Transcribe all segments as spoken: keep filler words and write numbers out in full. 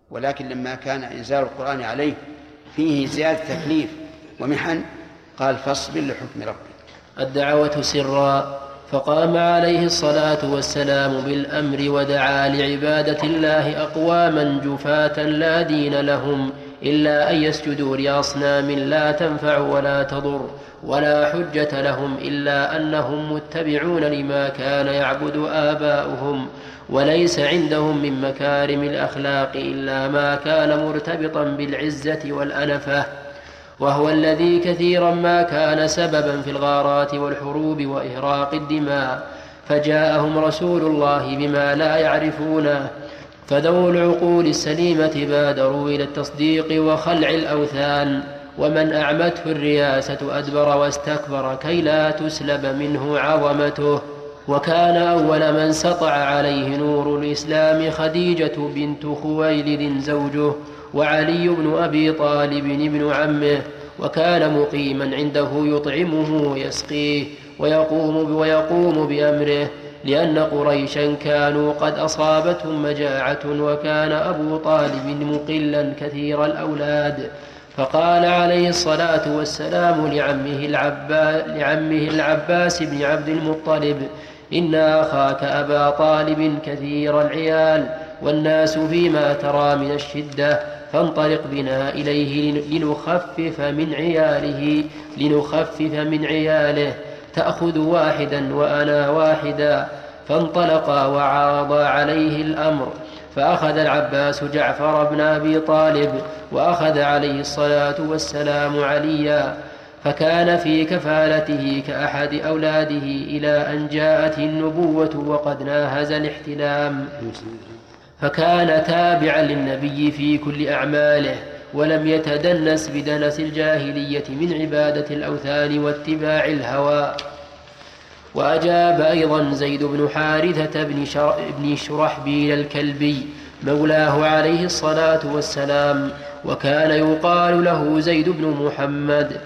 ولكن لما كان إنزال القرآن عليه فيه زيادة تكليف ومحن قال فاصبر لحكم ربك. الدعوة سرا، فقام عليه الصلاة والسلام بالأمر ودعا لعبادة الله أقواما جفاة لا دين لهم إلا أن يسجدوا لأصنام لا تنفع ولا تضر، ولا حجة لهم إلا أنهم متبعون لما كان يعبد آباؤهم، وليس عندهم من مكارم الأخلاق إلا ما كان مرتبطا بالعزة والأنفة، وهو الذي كثيرا ما كان سببا في الغارات والحروب وإهراق الدماء. فجاءهم رسول الله بما لا يعرفونه، فذو العقول السليمة بادروا إلى التصديق وخلع الأوثان، ومن أعمته الرياسة أدبر واستكبر كي لا تسلب منه عظمته. وكان أول من سطع عليه نور الإسلام خديجة بنت خويلد زوجه، وعلي بن أبي طالب ابن عمه، وكان مقيما عنده يطعمه ويسقيه ويقوم, ويقوم بأمره، لأن قريشا كانوا قد أصابتهم مجاعة، وكان أبو طالب مقلا كثير الأولاد. فقال عليه الصلاة والسلام لعمه العباس, لعمه العباس بن عبد المطلب: إن أخاك أبا طالب كثير العيال، والناس فيما ترى من الشدة، فانطلق بنا إليه لنخفف من عياله لنخفف من عياله تأخذ واحدا وأنا واحدا. فانطلقا وعرضا عليه الأمر، فأخذ العباس جعفر بن أبي طالب، وأخذ عليه الصلاة والسلام عليا، فكان في كفالته كأحد أولاده إلى أن جاءت النبوة وقد ناهز الاحتلام، فكان تابعا للنبي في كل أعماله، ولم يتدنس بدنس الجاهلية من عبادة الأوثان واتباع الهوى. وأجاب أيضا زيد بن حارثة بن شرحبيل الكلبي مولاه عليه الصلاة والسلام، وكان يقال له زيد بن محمد،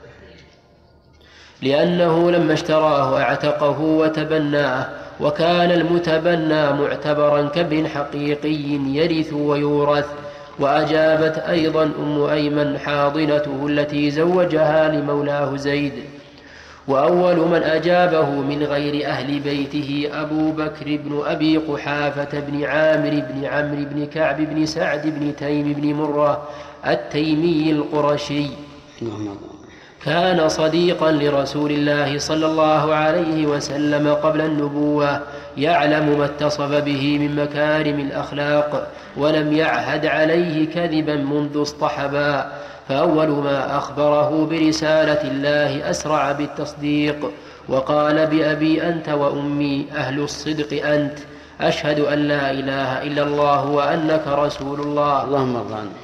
لأنه لما اشتراه اعتقه وتبناه، وكان المتبنى معتبرا كابن حقيقي يرث ويورث. وأجابت أيضا أم أيمن حاضنته التي زوجها لمولاه زيد. وأول من أجابه من غير أهل بيته أبو بكر بن أبي قحافة بن عامر بن عمرو بن كعب بن سعد بن تيم بن مرة التيمي القرشي، كان صديقا لرسول الله صلى الله عليه وسلم قبل النبوة، يعلم ما اتصف به من مكارم الأخلاق، ولم يعهد عليه كذبا منذ اصطحبا. فأول ما أخبره برسالة الله أسرع بالتصديق، وقال: بأبي أنت وأمي أهل الصدق أنت، أشهد أن لا إله إلا الله وأنك رسول الله. اللهم ارض عنه.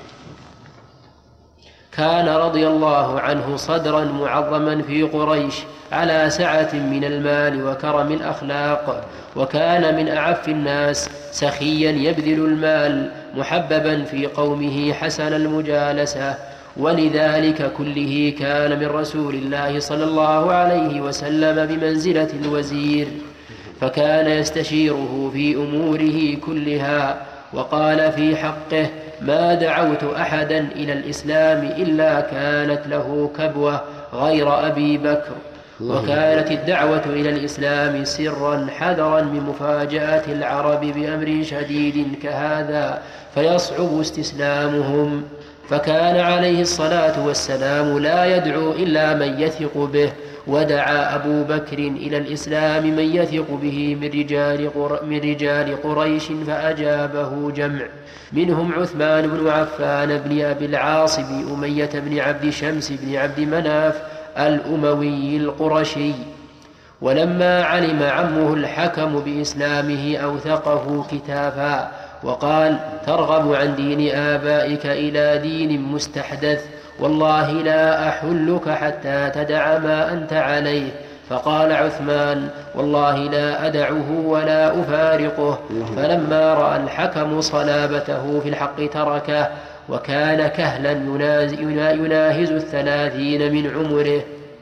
كان رضي الله عنه صدرا معظما في قريش، على سعة من المال وكرم الأخلاق، وكان من أعف الناس، سخيا يبذل المال، محببا في قومه حسن المجالسة. ولذلك كله كان من رسول الله صلى الله عليه وسلم بمنزلة الوزير، فكان يستشيره في أموره كلها. وقال في حقه: ما دعوت أحدا إلى الإسلام إلا كانت له كبوة غير أبي بكر. وكانت الدعوة إلى الإسلام سرا حذرا من مفاجأة العرب بأمر شديد كهذا فيصعب استسلامهم، فكان عليه الصلاة والسلام لا يدعو إلا من يثق به. ودعا أبو بكر إلى الإسلام من يثق به من رجال, قر... من رجال قريش، فأجابه جمع، منهم عثمان بن عفان بن أبي العاص بن أمية بن عبد شمس بن عبد مناف الأموي القرشي. ولما علم عمه الحكم بإسلامه أوثقه كتافا، وقال: ترغب عن دين آبائك إلى دين مستحدث، والله لا أحلك حتى تدع ما أنت عليه. فقال عثمان: والله لا أدعه ولا أفارقه. فلما رأى الحكم صلابته في الحق تركه، وكان كهلا يناهز الثلاثين من عمره.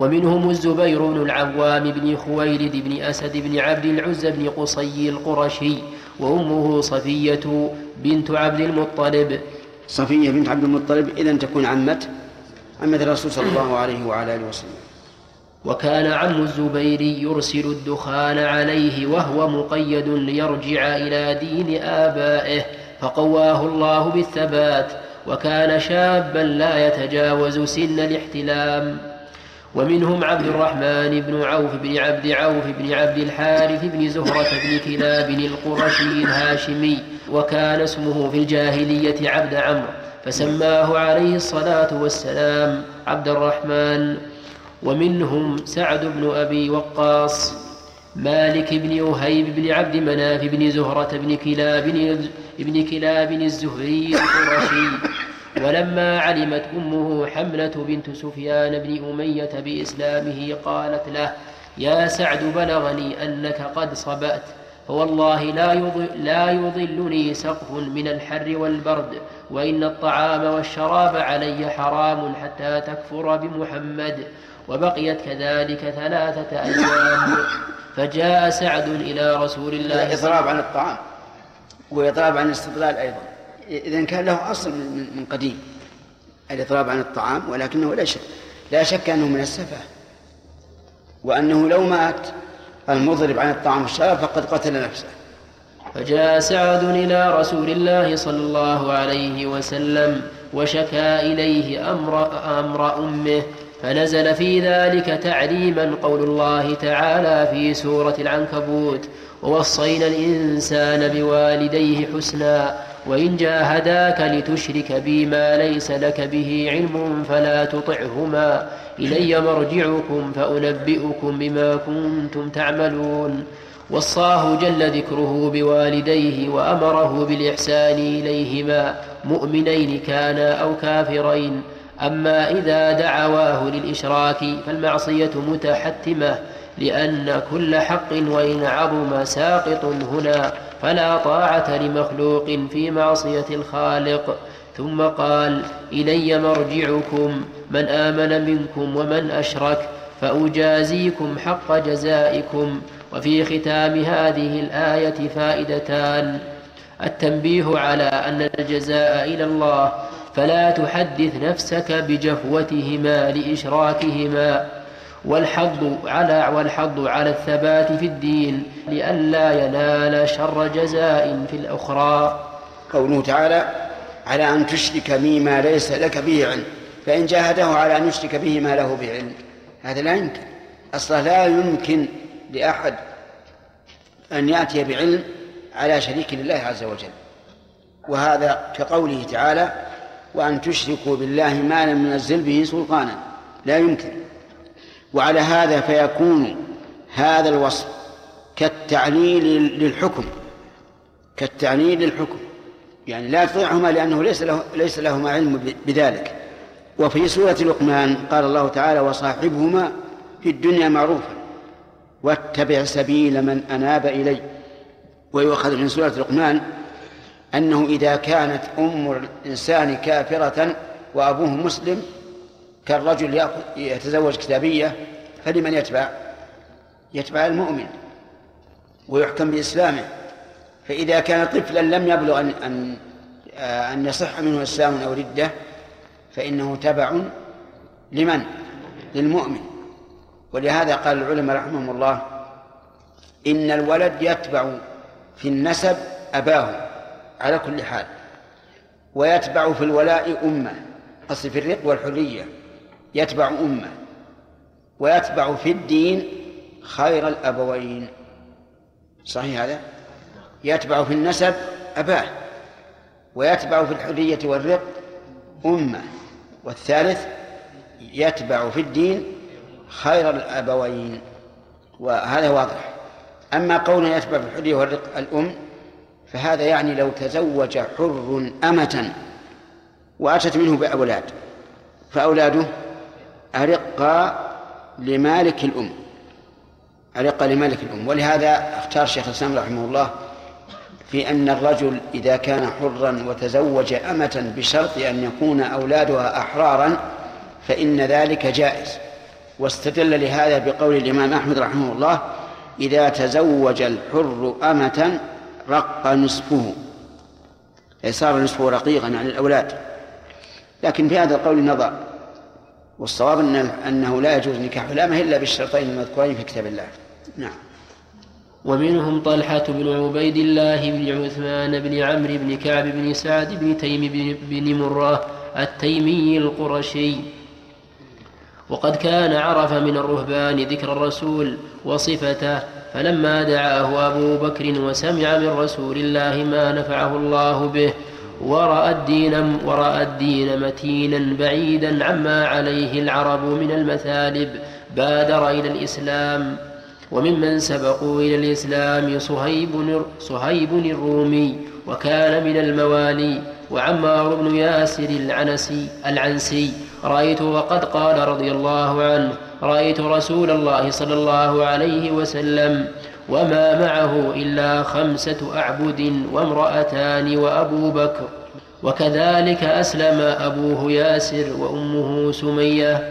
ومنهم الزبير بن العوام بن خويلد بن أسد بن عبد العزى بن قصي القرشي، وأمه صفية بنت عبد المطلب. صفية بنت عبد المطلب إذن تكون عمة عمة الرسول صلى الله عليه وعلى آله وسلم. وكان عم الزبير يرسل الدخان عليه وهو مقيد ليرجع إلى دين آبائه، فقواه الله بالثبات، وكان شابا لا يتجاوز سن الاحتلام. ومنهم عبد الرحمن بن عوف بن عبد عوف بن عبد الحارث بن زهرة بن كلاب القرشي الهاشمي، وكان اسمه في الجاهلية عبد عمرو، فسماه عليه الصلاة والسلام عبد الرحمن. ومنهم سعد بن أبي وقاص، مالك بن وهيب بن عبد مناف بن زهرة بن كلاب بن كلاب الزهري القرشي. ولما علمت أمه حملة بنت سفيان بن أمية بإسلامه قالت له: يا سعد، بلغني أنك قد صبأت، فوالله لا يضل لا يضلني سقف من الحر والبرد، وإن الطعام والشراب علي حرام حتى تكفر بمحمد. وبقيت كذلك ثلاثة أيام، فجاء سعد إلى رسول الله. إضراب عن الطعام وإضراب عن الاستضلال أيضا، إذن كان له أصل من قديم الإضراب عن الطعام، ولكنه لا شك لا شك أنه من السفة، وأنه لو مات المضرب عن الطعام والشراب فقد قتل نفسه. فجاء سعد إلى رسول الله صلى الله عليه وسلم وشكى إليه أمر, أمر أمه، فنزل في ذلك تعليما قول الله تعالى في سورة العنكبوت: ووصينا الإنسان بوالديه حسنا وإن جاهداك لتشرك بي ما ليس لك به علم فلا تطعهما إلي مرجعكم فأنبئكم بما كنتم تعملون. وصاه جل ذكره بوالديه وأمره بالإحسان إليهما مؤمنين كانا أو كافرين. أما إذا دعواه للإشراك فالمعصية متحتمة، لأن كل حق وإن عظم ساقط هنا، فلا طاعة لمخلوق في معصية الخالق. ثم قال: إلي مرجعكم من آمن منكم ومن أشرك فأجازيكم حق جزائكم. وفي ختام هذه الآية فائدتان: التنبيه على أن الجزاء إلى الله، فلا تحدث نفسك بجفوتهما لإشراكهما، والحض على والحض على الثبات في الدين لئلا ينال شر جزاء في الأخرى. قوله تعالى: على أن تشرك بي ما ليس لك به علم، فإن جاهده على أن يشرك به ما له به علم، هذا لا يمكن أصلا، لا يمكن لأحد أن يأتي بعلم على شريك لله عز وجل. وهذا كقوله تعالى: وأن تشركوا بالله ما لم ينزل به سلطانا، لا يمكن. وعلى هذا فيكون هذا الوصف كالتعليل للحكم كالتعليل للحكم يعني لا تطيعهما لأنه ليس له ليس لهما علم بذلك. وفي سورة لقمان قال الله تعالى: وصاحبهما في الدنيا معروفا واتبع سبيل من أناب إلي. ويؤخذ من سورة لقمان أنه إذا كانت أم الإنسان كافرة وأبوه مسلم كالرجل يتزوج كتابية، فلمن يتبع؟ يتبع المؤمن ويحكم بإسلامه. فإذا كان طفلا لم يبلغ أن, أن, أن يصح منه إسلام أو ردة فإنه تبع لمن؟ للمؤمن. ولهذا قال العلماء رحمهم الله: إن الولد يتبع في النسب أباه على كل حال، ويتبع في الولاء أمه، أصل في الرق والحرية يتبع أمه، ويتبع في الدين خير الأبوين. صحيح هذا؟ يتبع في النسب أباه، ويتبع في الحرية والرق أمه، والثالث يتبع في الدين خير الأبوين. وهذا واضح. أما قولنا يتبع في الحرية والرق الأم فهذا يعني لو تزوج حر أمة وأتت منه بأولاد فأولاده أرقى لمالك الأم أرقى لمالك الأم. ولهذا اختار الشيخ الإسلام رحمه الله في أن الرجل إذا كان حرا وتزوج أمة بشرط أن يكون أولادها أحرارا فإن ذلك جائز، واستدل لهذا بقول الإمام أحمد رحمه الله: إذا تزوج الحر أمة رق نصفه، أي صار نصفه رقيقا عن الأولاد. لكن في هذا القول نظر، والصواب أنه لا يجوز نكاح الأمة إلا بالشرطين المذكورين في كتاب الله. نعم. ومنهم طلحة بن عبيد الله بن عثمان بن عمرو بن كعب بن سعد بن تيم بن مرة التيمي القرشي، وقد كان عرف من الرهبان ذكر الرسول وصفته، فلما دعاه أبو بكر وسمع من رسول الله ما نفعه الله به ورأى الدين, ورأى الدين متينا بعيدا عما عليه العرب من المثالب بادر إلى الإسلام. وممن سبقوا إلى الإسلام صهيب, صهيب الرومي، وكان من الموالي، وعمار بن ياسر العنسي العنسي رأيت، وقد قال رضي الله عنه: رأيت رسول الله صلى الله عليه وسلم وما معه إلا خمسة أعبد وامرأتان وأبو بكر. وكذلك أسلم أبوه ياسر وأمه سمية.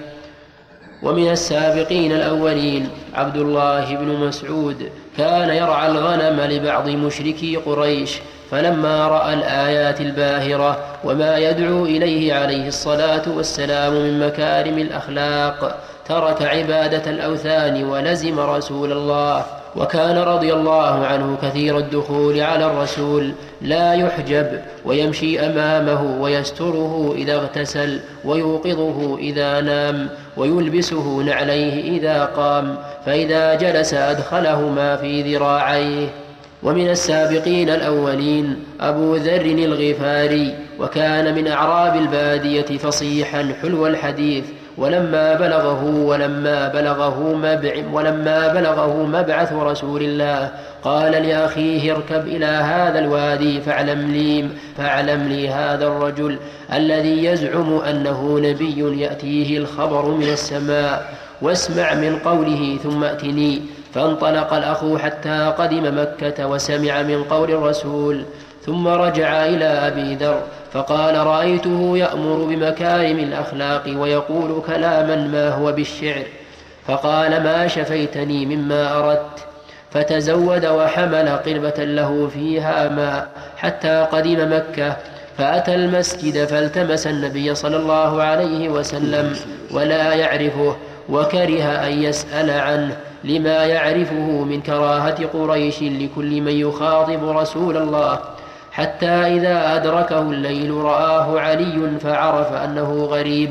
ومن السابقين الأولين عبد الله بن مسعود، كان يرعى الغنم لبعض مشركي قريش، فلما رأى الآيات الباهرة وما يدعو إليه عليه الصلاة والسلام من مكارم الأخلاق ترك عبادة الأوثان ولزم رسول الله. وكان رضي الله عنه كثير الدخول على الرسول، لا يحجب، ويمشي أمامه ويستره إذا اغتسل، ويوقظه إذا نام، ويلبسه نعليه إذا قام، فإذا جلس أدخلهما في ذراعيه. ومن السابقين الأولين أبو ذر الغفاري، وكان من أعراب البادية فصيحا حلو الحديث، ولما بلغه ولما بلغه مبع ولما بلغه مبعث رسول الله قال لأخيه: اركب إلى هذا الوادي فاعلم لي, فاعلم لي هذا الرجل الذي يزعم أنه نبي يأتيه الخبر من السماء، واسمع من قوله ثم ائتني. فانطلق الأخ حتى قدم مكة وسمع من قول الرسول، ثم رجع إلى أبي ذر فقال: رأيته يأمر بمكارم الأخلاق ويقول كلاما ما هو بالشعر. فقال: ما شفيتني مما أردت. فتزود وحمل قربة له فيها ماء حتى قدم مكة، فأتى المسجد فالتمس النبي صلى الله عليه وسلم ولا يعرفه، وكره أن يسأل عنه لما يعرفه من كراهة قريش لكل من يخاطب رسول الله، حتى إذا أدركه الليل رآه علي فعرف أنه غريب،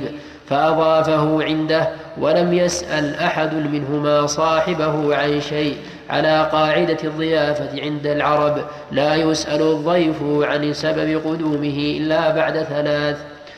فأضافه عنده، ولم يسأل أحد منهما صاحبه عن شيء، على قاعدة الضيافة عند العرب: لا يسأل الضيف عن سبب قدومه إلا بعد ثلاث.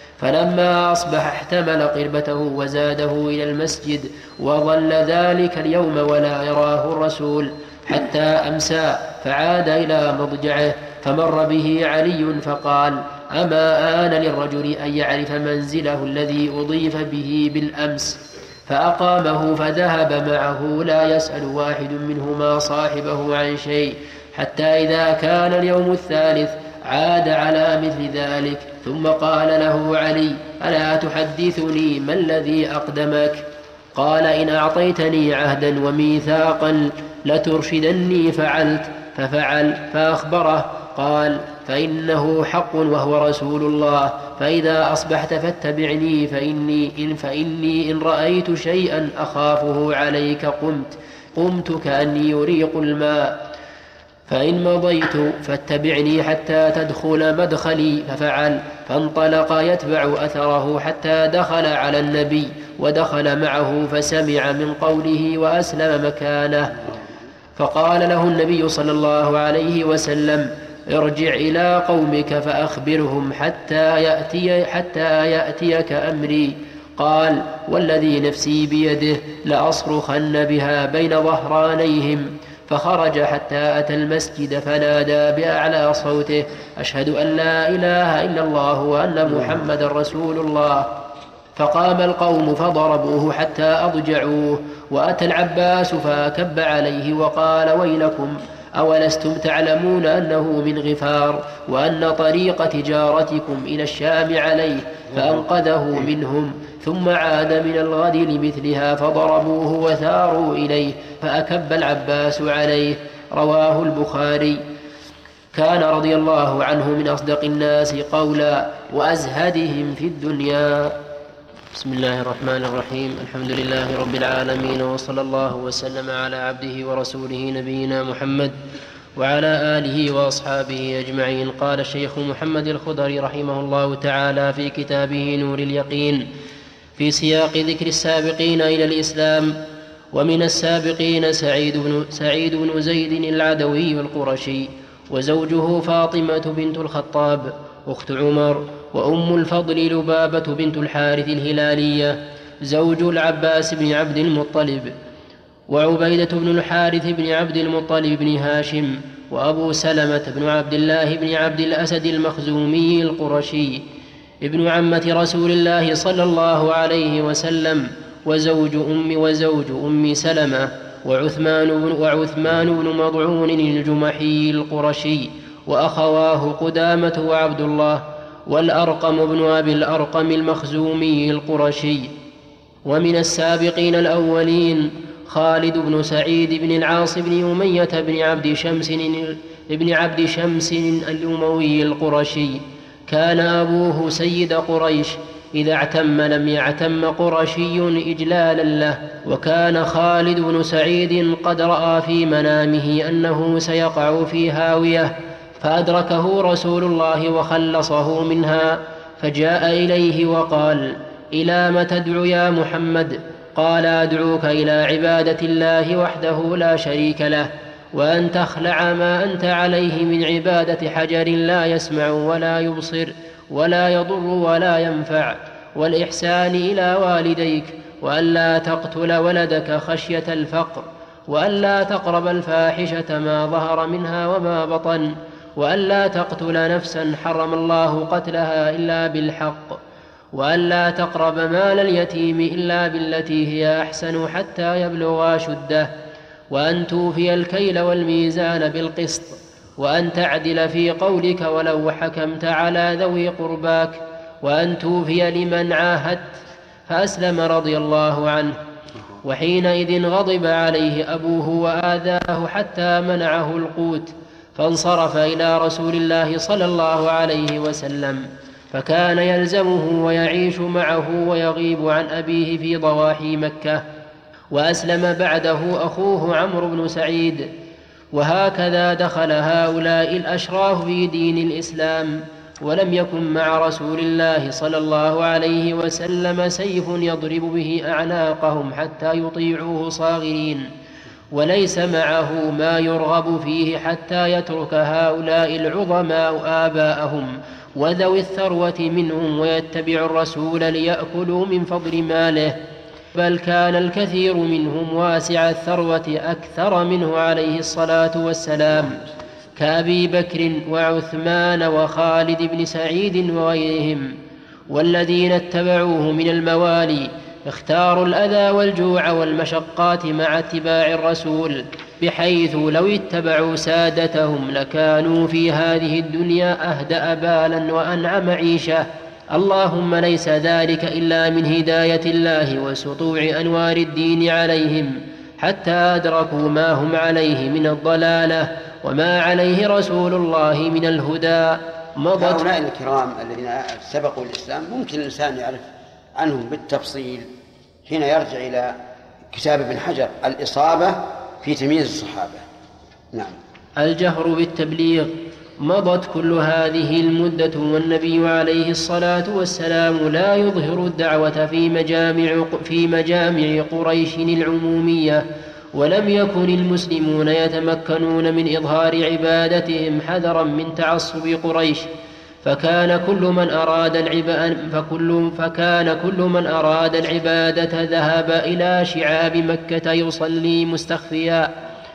فلما أصبح احتمل قربته وزاده إلى المسجد، وظل ذلك اليوم ولا يراه الرسول حتى أمسى، فعاد إلى مضجعه، فمر به علي فقال: أما آن للرجل أن يعرف منزله الذي أضيف به بالأمس؟ فأقامه فذهب معه لا يسأل واحد منهما صاحبه عن شيء، حتى إذا كان اليوم الثالث عاد على مثل ذلك، ثم قال له علي: ألا تحدثني ما الذي أقدمك؟ قال: إن أعطيتني عهدا وميثاقا لترشدني فعلت، ففعل. فأخبره قال: فإنه حق وهو رسول الله، فإذا أصبحت فاتبعني، فإني إن, فإني إن رأيت شيئا أخافه عليك قمت قمت كأني يريق الماء، فإن مضيت فاتبعني حتى تدخل مدخلي، ففعل. فانطلق يتبع أثره حتى دخل على النبي، ودخل معه فسمع من قوله وأسلم مكانه. فقال له النبي صلى الله عليه وسلم: ارجع إلى قومك فأخبرهم حتى يأتي حتى يأتيك أمري. قال: والذي نفسي بيده لأصرخن بها بين ظهرانيهم. فخرج حتى أتى المسجد فنادى بأعلى صوته: أشهد أن لا إله إلا الله وأن محمد رسول الله. فقام القوم فضربوه حتى أضجعوه، وأتى العباس فكب عليه وقال: ويلكم، أولستم تعلمون أنه من غفار وأن طريق تجارتكم إلى الشام عليه، فأنقذه منهم، ثم عاد من الغد لمثلها فضربوه وثاروا إليه فأكب العباس عليه. رواه البخاري. كان رضي الله عنه من أصدق الناس قولا وأزهدهم في الدنيا. بسم الله الرحمن الرحيم. الحمد لله رب العالمين، وصلى الله وسلم على عبده ورسوله نبينا محمد وعلى آله وأصحابه أجمعين. قال الشيخ محمد الخضري رحمه الله تعالى في كتابه نور اليقين في سياق ذكر السابقين إلى الإسلام: ومن السابقين سعيد بن, سعيد بن زيد العدوي القرشي، وزوجه فاطمة بنت الخطاب أخت عمر، وأم الفضل لبابة بنت الحارث الهلالية زوج العباس بن عبد المطلب، وعبيدة بن الحارث بن عبد المطلب بن هاشم، وأبو سلمة بن عبد الله بن عبد الأسد المخزومي القرشي ابن عمة رسول الله صلى الله عليه وسلم، وزوج أم وزوج أم سلمة، وعثمان بن, وعثمان بن مضعون الجمحي القرشي، وأخواه قدامة وعبد الله، والأرقم بن أبي الأرقم المخزومي القرشي. ومن السابقين الأولين خالد بن سعيد بن العاص بن أمية بن عبد شمس بن عبد شمس الأموي القرشي. كان أبوه سيد قريش، إذا اعتم لم يعتم قرشي إجلالا له. وكان خالد بن سعيد قد رأى في منامه أنه سيقع في هاوية، فأدركه رسول الله وخلصه منها، فجاء إليه وقال: إلى ما تدعو يا محمد؟ قال: أدعوك إلى عبادة الله وحده لا شريك له، وأن تخلع ما أنت عليه من عبادة حجر لا يسمع ولا يبصر ولا يضر ولا ينفع، والإحسان إلى والديك، وأن لا تقتل ولدك خشية الفقر، وأن لا تقرب الفاحشة ما ظهر منها وما بطن، وأن لا تقتل نفسا حرم الله قتلها إلا بالحق، وأن لا تقرب مال اليتيم إلا بالتي هي أحسن حتى يبلغ أشده، وأن توفي الكيل والميزان بالقسط، وأن تعدل في قولك ولو حكمت على ذوي قرباك، وأن توفي لمن عاهدت. فأسلم رضي الله عنه. وحينئذ غضب عليه أبوه وآذاه حتى منعه القوت، فانصرف إلى رسول الله صلى الله عليه وسلم، فكان يلزمه ويعيش معه ويغيب عن أبيه في ضواحي مكة. وأسلم بعده أخوه عمرو بن سعيد. وهكذا دخل هؤلاء الأشراف في دين الإسلام، ولم يكن مع رسول الله صلى الله عليه وسلم سيف يضرب به أعناقهم حتى يطيعوه صاغرين، وليس معه ما يرغب فيه حتى يترك هؤلاء العظماء آباءهم وذوي الثروة منهم ويتبع الرسول ليأكلوا من فضل ماله، بل كان الكثير منهم واسع الثروة أكثر منه عليه الصلاة والسلام، كأبي بكر وعثمان وخالد بن سعيد وغيرهم. والذين اتبعوه من الموالي اختاروا الأذى والجوع والمشقات مع اتباع الرسول، بحيث لو اتبعوا سادتهم لكانوا في هذه الدنيا أهدأ بالا وأنعم عيشة. اللهم ليس ذلك إلا من هداية الله وسطوع أنوار الدين عليهم، حتى أدركوا ما هم عليه من الضلالة وما عليه رسول الله من الهدى. مضت هؤلاء الكرام الذين سبقوا الإسلام ممكن الإنسان يعرف عنهم بالتفصيل حين يرجع إلى كتاب ابن حجر الإصابة في تمييز الصحابة. نعم. الجهر بالتبليغ. مضت كل هذه المدة والنبي عليه الصلاة والسلام لا يظهر الدعوة في مجامع, في مجامع قريش العمومية، ولم يكن المسلمون يتمكنون من إظهار عبادتهم حذرا من تعصب قريش، فكان كل من أراد العبادة فكل, فكان كل من أراد العبادة ذهب إلى شعاب مكة يصلي مستخفيا.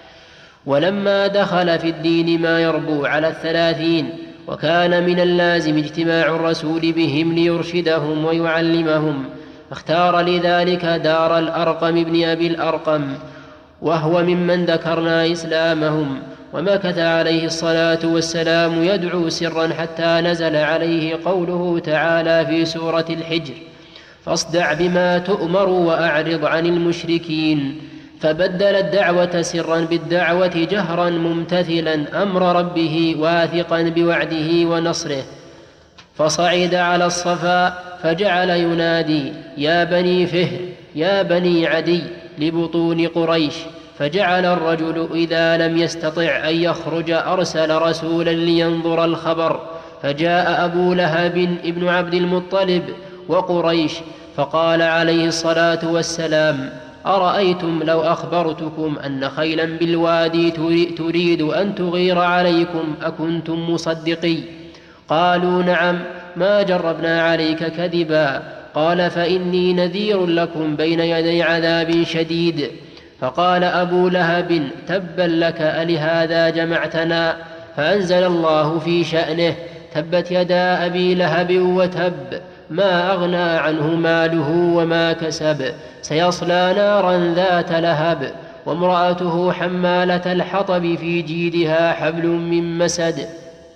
ولما دخل في الدين ما يربو على الثلاثين، وكان من اللازم اجتماع الرسول بهم ليرشدهم ويعلمهم، اختار لذلك دار الأرقم بن أبي الأرقم، وهو ممن ذكرنا إسلامهم، ومكث عليه الصلاة والسلام يدعو سرا حتى نزل عليه قوله تعالى في سورة الحجر: فاصدع بما تؤمر وأعرض عن المشركين. فبدل الدعوة سرا بالدعوة جهرا ممتثلا أمر ربه واثقا بوعده ونصره. فصعد على الصفا فجعل ينادي: يا بني فهر، يا بني عدي، لبطون قريش. فجعل الرجل إذا لم يستطع أن يخرج أرسل رسولا لينظر الخبر، فجاء أبو لهب ابن عبد المطلب وقريش، فقال عليه الصلاة والسلام: أرأيتم لو أخبرتكم أن خيلا بالوادي تريد أن تغير عليكم أكنتم مصدقي؟ قالوا: نعم، ما جربنا عليك كذبا. قال: فإني نذير لكم بين يدي عذاب شديد. فقال أبو لهب: تبا لك، ألهذا جمعتنا؟ فأنزل الله في شأنه: تبت يدا أبي لهب وتب، ما أغنى عنه ماله وما كسب، سيصلى نارا ذات لهب، وامرأته حمالة الحطب في جيدها حبل من مسد.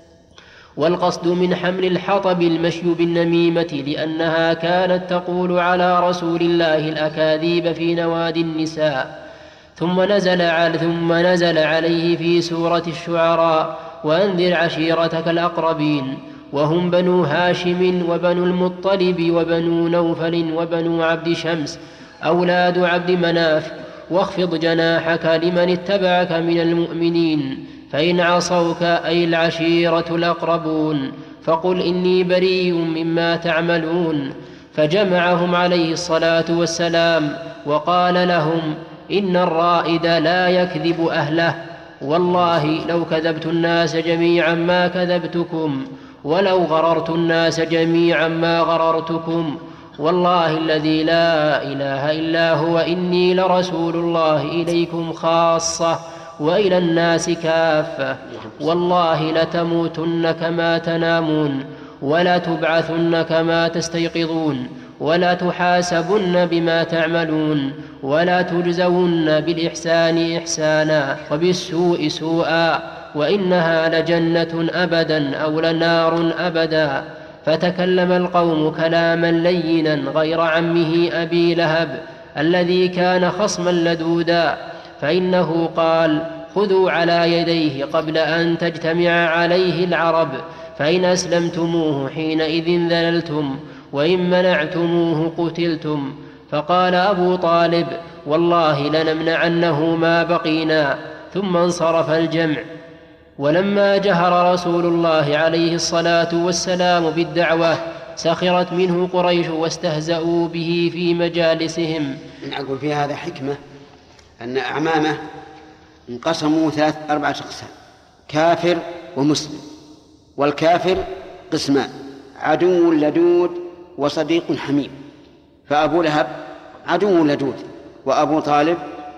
والقصد من حمل الحطب المشي بالنميمة، لأنها كانت تقول على رسول الله الأكاذيب في نوادي النساء. ثم نزل, على ثم نزل عليه في سورة الشعراء: وأنذر عشيرتك الأقربين، وهم بنو هاشم وبنو المطلب وبنو نوفل وبنو عبد شمس أولاد عبد مناف، واخفض جناحك لمن اتبعك من المؤمنين، فإن عصوك أي العشيرة الأقربون فقل إني بريء مما تعملون. فجمعهم عليه الصلاة والسلام وقال لهم: إن الرائد لا يكذب أهله، والله لو كذبت الناس جميعا ما كذبتكم، ولو غررت الناس جميعا ما غررتكم، والله الذي لا إله إلا هو إني لرسول الله إليكم خاصة وإلى الناس كافة، والله لتموتن كما تنامون، ولا تبعثن كما تستيقظون، ولا تحاسبن بما تعملون، ولا تجزون بالإحسان إحسانا وبالسوء سوءا، وإنها لجنة أبدا أو لنار أبدا. فتكلم القوم كلاما لينا غير عمه أبي لهب الذي كان خصما لدودا، فإنه قال: خذوا على يديه قبل أن تجتمع عليه العرب، فإن أسلمتموه حينئذ ذللتم، وإن منعتموه قتلتم. فقال أبو طالب: والله لنمنعنه ما بقينا. ثم انصرف الجمع. ولما جهر رسول الله عليه الصلاة والسلام بالدعوة سخرت منه قريش واستهزأوا به في مجالسهم. نقول في هذا حكمة أن أعمامه انقسموا ثلاث أربعة أقسام: كافر ومسلم. والكافر قسمان: عدو لدود وصديق حميم. فأبو لهب عدو لدود، وأبو طالب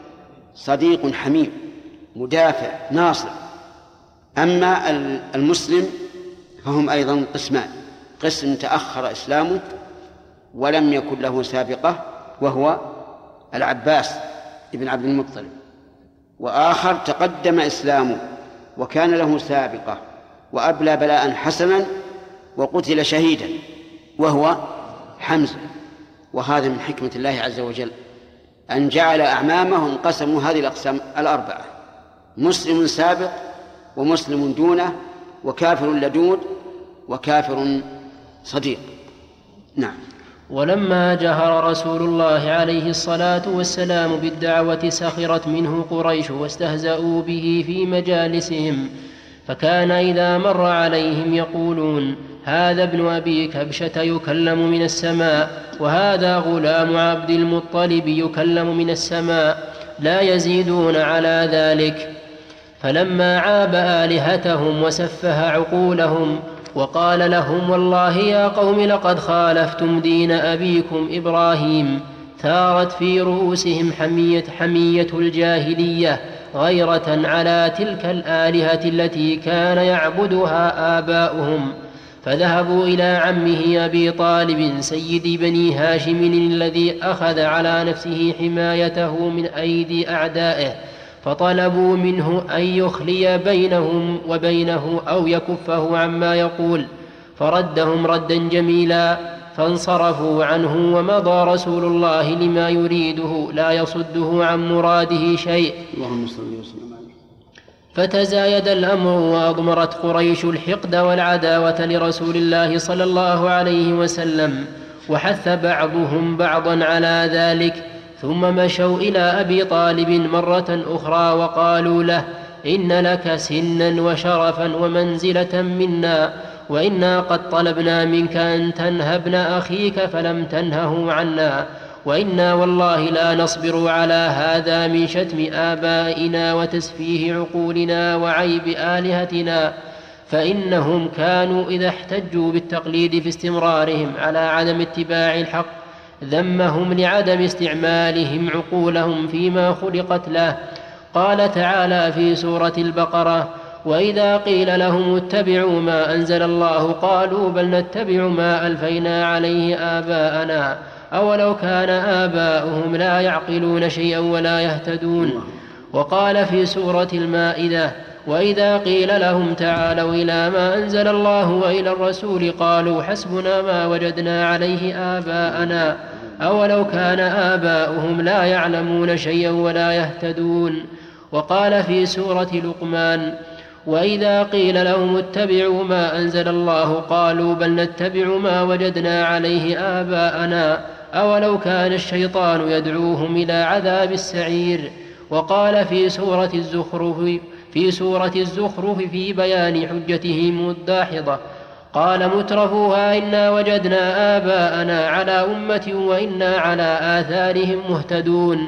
صديق حميم مدافع ناصر. أما المسلم فهم أيضا قسمان: قسم تأخر إسلامه ولم يكن له سابقة وهو العباس ابن عبد المطلب، وآخر تقدم إسلامه وكان له سابقة وأبلى بلاء حسنا وقتل شهيدا وهو حمزة. وهذا من حكمة الله عز وجل أن جعل أعمامه انقسموا هذه الأقسام الأربعة: مسلم سابق، ومسلم دونه، وكافر لدود، وكافر صديق. نعم. ولما جهر رسول الله عليه الصلاة والسلام بالدعوة سخرت منه قريش واستهزأوا به في مجالسهم، فكان إذا مر عليهم يقولون: هذا ابن أبي كبشة يكلم من السماء، وهذا غلام عبد المطلب يكلم من السماء، لا يزيدون على ذلك. فلما عاب آلهتهم وسفه عقولهم وقال لهم: والله يا قوم لقد خالفتم دين أبيكم إبراهيم، ثارت في رؤوسهم حمية, حمية الجاهلية غيرة على تلك الآلهة التي كان يعبدها آباؤهم، فذهبوا إلى عمه أبي طالب سيد بني هاشم الذي أخذ على نفسه حمايته من أيدي أعدائه، فطلبوا منه أن يخلي بينهم وبينه أو يكفه عما يقول، فردهم ردا جميلا، فانصرفوا عنه، ومضى رسول الله لما يريده لا يصده عن مراده شيء. اللهم صل وسلم عليه. فتزايد الأمر، وأضمرت قريش الحقد والعداوة لرسول الله صلى الله عليه وسلم، وحث بعضهم بعضا على ذلك. ثم مشوا إلى أبي طالب مرة أخرى وقالوا له: إن لك سنا وشرفا ومنزلة منا، وإنا قد طلبنا منك أن تنهى ابن أخيك فلم تنهه عنا، وإنا والله لا نصبر على هذا من شتم آبائنا وتسفيه عقولنا وعيب آلهتنا. فإنهم كانوا إذا احتجوا بالتقليد في استمرارهم على عدم اتباع الحق ذمهم لعدم استعمالهم عقولهم فيما خلقت له. قال تعالى في سورة البقرة: وإذا قيل لهم اتبعوا ما أنزل الله قالوا بل نتبع ما ألفينا عليه آباءنا أولو كان آباؤهم لا يعقلون شيئا ولا يهتدون. وقال في سورة المائدة: وإذا قيل لهم تعالوا إلى ما أنزل الله وإلى الرسول قالوا حسبنا ما وجدنا عليه آباءنا أولو كان آباؤهم لا يعلمون شيئا ولا يهتدون. وقال في سورة لقمان: وإذا قيل لهم اتبعوا ما أنزل الله قالوا بل نتبع ما وجدنا عليه آباءنا أولو كان الشيطان يدعوهم إلى عذاب السعير. وقال في سورة الزخرف في سورة الزخرف في بيان حجتهم الداحضة: قال مترفوها إنا وجدنا آباءنا على أمة وإنا على آثارهم مهتدون.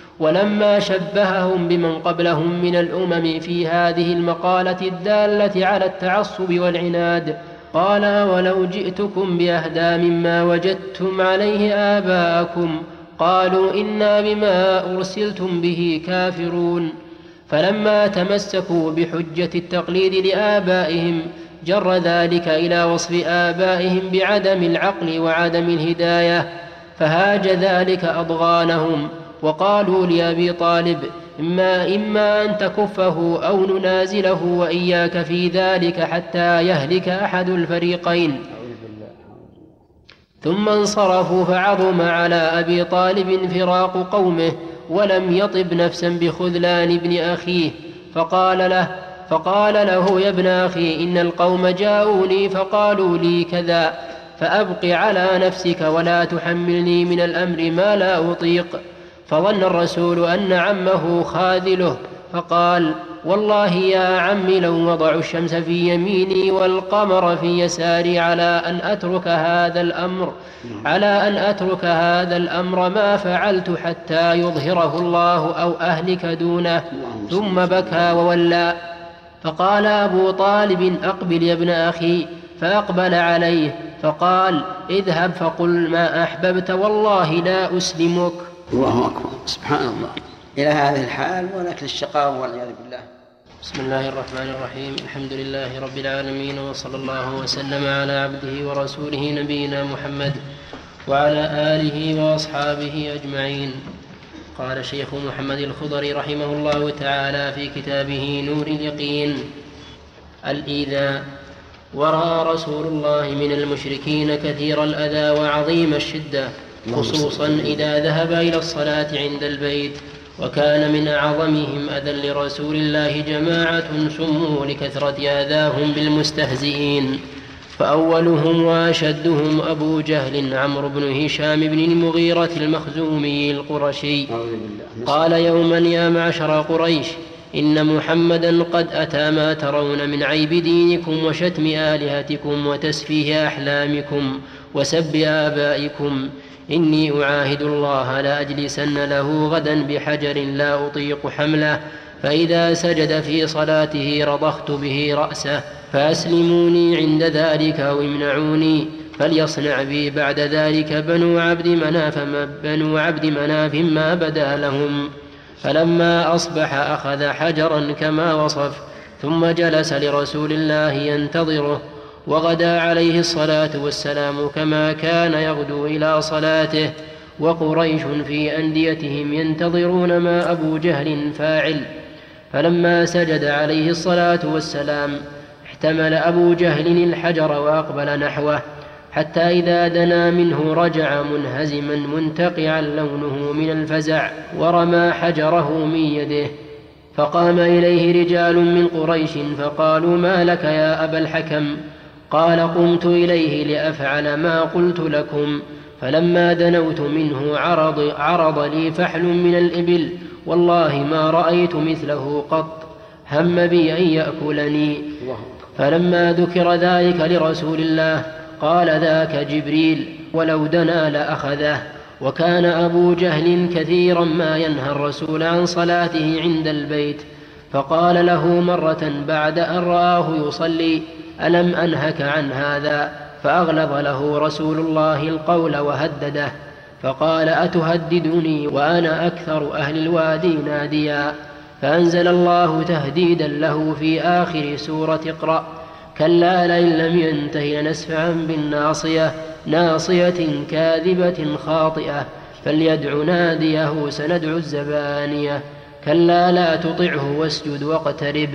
ولما شبههم بمن قبلهم من الأمم في هذه المقالة الدالة على التعصب والعناد قال: ولو جئتكم بأهدى مما وجدتم عليه آباءكم قالوا إنا بما أرسلتم به كافرون. فلما تمسكوا بحجة التقليد لآبائهم جر ذلك إلى وصف آبائهم بعدم العقل وعدم الهداية، فهاج ذلك أضغانهم، وقالوا لأبي طالب: إما, إما أن تكفه أو ننازله وإياك في ذلك حتى يهلك أحد الفريقين. ثم انصرفوا، فعظم على أبي طالب فراق قومه، ولم يطب نفسا بخذلان ابن أخيه، فقال له فقال له يا ابن أخي إن القوم جاءوني فقالوا لي كذا، فأبق على نفسك ولا تحملني من الأمر ما لا أطيق. فظن الرسول أن عمه خاذله، فقال: والله يا عم لو وضعوا الشمس في يميني والقمر في يساري على أن أترك هذا الأمر على أن أترك هذا الأمر ما فعلت حتى يظهره الله أو أهلك دونه. ثم بكى وولى. فقال أبو طالب: أقبل يا ابن أخي. فأقبل عليه فقال: اذهب فقل ما أحببت والله لا أسلمك. الله أكبر، سبحان الله، إلى هذه الحال ولكن الشقاء والعياذ بالله. بسم الله الرحمن الرحيم. الحمد لله رب العالمين، وصلى الله وسلم على عبده ورسوله نبينا محمد وعلى آله وأصحابه أجمعين. قال شيخ محمد الخضري رحمه الله تعالى في كتابه نور اليقين: الإيذاء. ورأى رسول الله من المشركين كثير الأذى وعظيم الشدة، خصوصا إذا ذهب إلى الصلاة عند البيت. وكان من أعظمهم أذى لرسول الله جماعة سموا لكثرة آذاهم بالمستهزئين، فأولهم وأشدهم أبو جهل عمرو بن هشام بن المغيرة المخزومي القرشي. قال يوما: يا معشر قريش، إن محمدا قد أتى ما ترون من عيب دينكم وشتم آلهتكم وتسفيه أحلامكم وسب آبائكم. إني أعاهد الله لأجلسن له غدا بحجر لا أطيق حمله، فإذا سجد في صلاته رضخت به رأسه، فأسلموني عند ذلك أو امنعوني، فليصنع بي بعد ذلك بنو عبد مناف ما, بنو عبد مناف ما بدا لهم. فلما أصبح أخذ حجرا كما وصف، ثم جلس لرسول الله ينتظره، وغدا عليه الصلاة والسلام كما كان يغدو إلى صلاته، وقريش في أنديتهم ينتظرون ما أبو جهل فاعل. فلما سجد عليه الصلاة والسلام احتمل أبو جهل الحجر وأقبل نحوه، حتى إذا دنا منه رجع منهزما منتقعا لونه من الفزع، ورمى حجره من يده. فقام إليه رجال من قريش فقالوا: ما لك يا أبا الحكم؟ قال: قمت إليه لأفعل ما قلت لكم، فلما دنوت منه عرض, عرض لي فحل من الإبل، والله ما رأيت مثله قط، هم بي أن يأكلني. فلما ذكر ذلك لرسول الله قال: ذاك جبريل، ولو دنا لأخذه. وكان أبو جهل كثيرا ما ينهى الرسول عن صلاته عند البيت، فقال له مرة بعد أن رآه يصلي: ألم أنهك عن هذا؟ فأغلظ له رسول الله القول وهدده، فقال: أتهددني وأنا أكثر أهل الوادي ناديا؟ فأنزل الله تهديدا له في آخر سورة اقرأ: كلا لئن لم ينته لنسفعا بالناصية، ناصية كاذبة خاطئة، فليدع ناديه سندع الزبانية، كلا لا تطعه واسجد واقترب.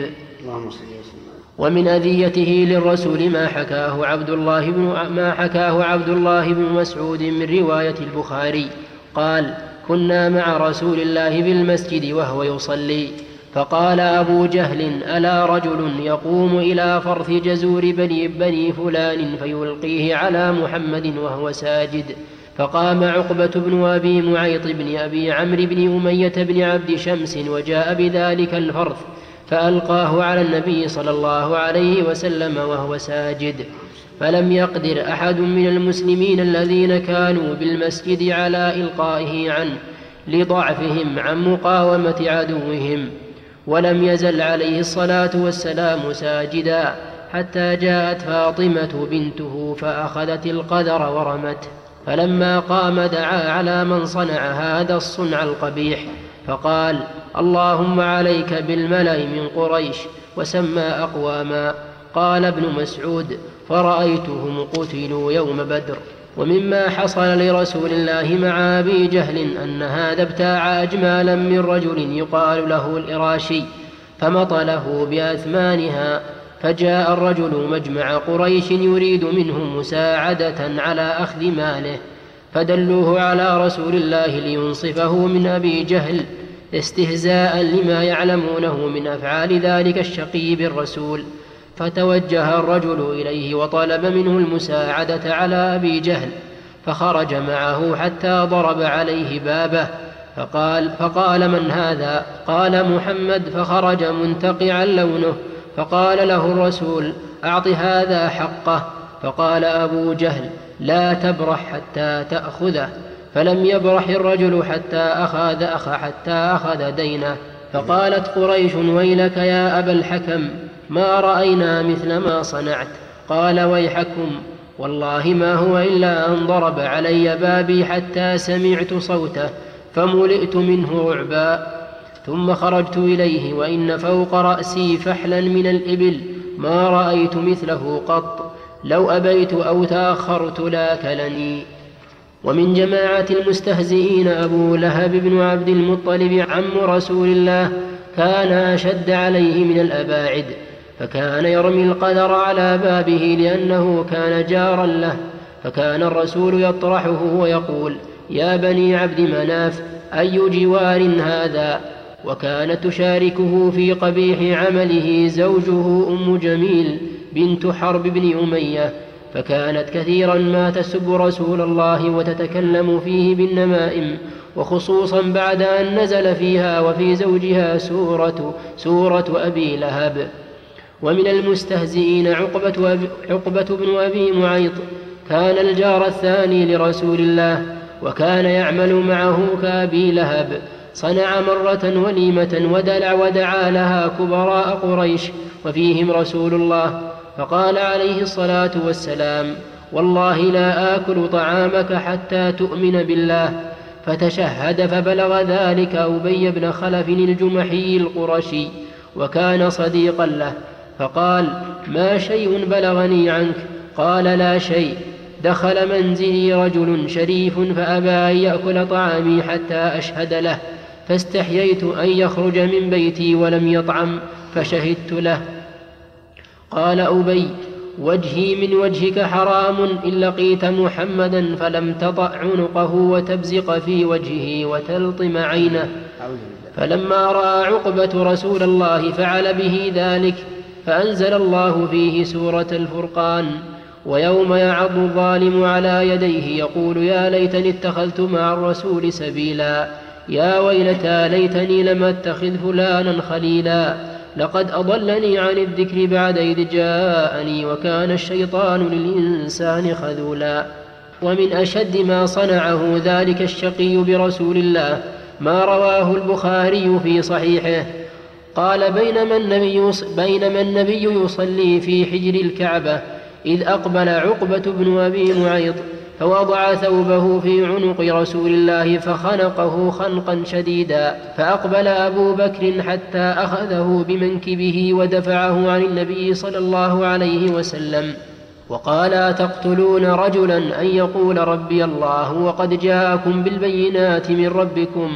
ومن أذيته للرسول ما حكاه عبد الله بن ما حكاه عبد الله بن مسعود من رواية البخاري قال: كنا مع رسول الله بالمسجد وهو يصلي، فقال أبو جهل: ألا رجل يقوم إلى فرث جزور بني, بني فلان فيلقيه على محمد وهو ساجد؟ فقام عقبة بن أبي معيط بن أبي عمرو بن أمية بن عبد شمس وجاء بذلك الفرث، فألقاه على النبي صلى الله عليه وسلم وهو ساجد، فلم يقدر أحد من المسلمين الذين كانوا بالمسجد على إلقائه عنه لضعفهم عن مقاومة عدوهم. ولم يزل عليه الصلاة والسلام ساجدا حتى جاءت فاطمة بنته فأخذت القدر ورمته، فلما قام دعا على من صنع هذا الصنع القبيح، فقال: اللهم عليك بالملأ من قريش، وسمى أقواما. قال ابن مسعود: فرأيتهم قتلوا يوم بدر. ومما حصل لرسول الله مع أبي جهل أن هذا ابتاع أجمالا من رجل يقال له الإراشي، فمطله بأثمانها، فجاء الرجل مجمع قريش يريد منه مساعدة على أخذ ماله، فدلوه على رسول الله لينصفه من أبي جهل استهزاء لما يعلمونه من أفعال ذلك الشقي بالرسول. فتوجه الرجل إليه وطلب منه المساعدة على أبي جهل، فخرج معه حتى ضرب عليه بابه، فقال, فقال: من هذا؟ قال: محمد. فخرج منتقعا لونه، فقال له الرسول: أعط هذا حقه. فقال أبو جهل: لا تبرح حتى تأخذه. فلم يبرح الرجل حتى أخذ أخ حتى أخذ دينه. فقالت قريش: ويلك يا أبا الحكم، ما رأينا مثل ما صنعت. قال: ويحكم، والله ما هو إلا أن ضرب علي بابي حتى سمعت صوته فملئت منه رعبا، ثم خرجت إليه وإن فوق رأسي فحلا من الإبل ما رأيت مثله قط، لو أبيت أو تأخرت لاكلني. ومن جماعة المستهزئين أبو لهب بن عبد المطلب عم رسول الله، كان أشد عليه من الأباعد، فكان يرمي القدر على بابه لأنه كان جارا له، فكان الرسول يطرحه ويقول: يا بني عبد مناف، أي جوار هذا؟ وكانت تشاركه في قبيح عمله زوجه أم جميل بنت حرب بن أمية، فكانت كثيرا ما تسب رسول الله وتتكلم فيه بالنمائم، وخصوصا بعد أن نزل فيها وفي زوجها سورة, سورة أبي لهب. ومن المستهزئين عقبة, أبي عقبة بن أبي معيط، كان الجار الثاني لرسول الله، وكان يعمل معه كأبي لهب. صنع مرة وليمة ودلع ودعا لها كبراء قريش وفيهم رسول الله، فقال عليه الصلاة والسلام: والله لا آكل طعامك حتى تؤمن بالله. فتشهد فبلغ ذلك أبي بن خلف الجمحي القرشي، وكان صديقا له، فقال: ما شيء بلغني عنك؟ قال: لا شيء، دخل منزلي رجل شريف فأبى أن يأكل طعامي حتى أشهد له، فاستحييت أن يخرج من بيتي ولم يطعم فشهدت له. قال أبي: وجهي من وجهك حرام إن لقيت محمدا فلم تطأ عنقه وتبزق في وجهه وتلطم عينه. فلما رأى عقبة رسول الله فعل به ذلك، فأنزل الله فيه سورة الفرقان: ويوم يعض الظالم على يديه يقول يا ليتني اتخذت مع الرسول سبيلا، يا ويلتى ليتني لم اتخذ فلانا خليلا، لقد أضلني عن الذكر بعد إذ جاءني وكان الشيطان للإنسان خذولا. ومن أشد ما صنعه ذلك الشقي برسول الله ما رواه البخاري في صحيحه قال: بينما النبي, بينما النبي يصلي في حجر الكعبة إذ أقبل عقبة بن أبي معيط فوضع ثوبه في عنق رسول الله فخنقه خنقا شديدا، فأقبل أبو بكر حتى أخذه بمنكبه ودفعه عن النبي صلى الله عليه وسلم وقال: أتقتلون رجلا أن يقول ربي الله وقد جاءكم بالبينات من ربكم؟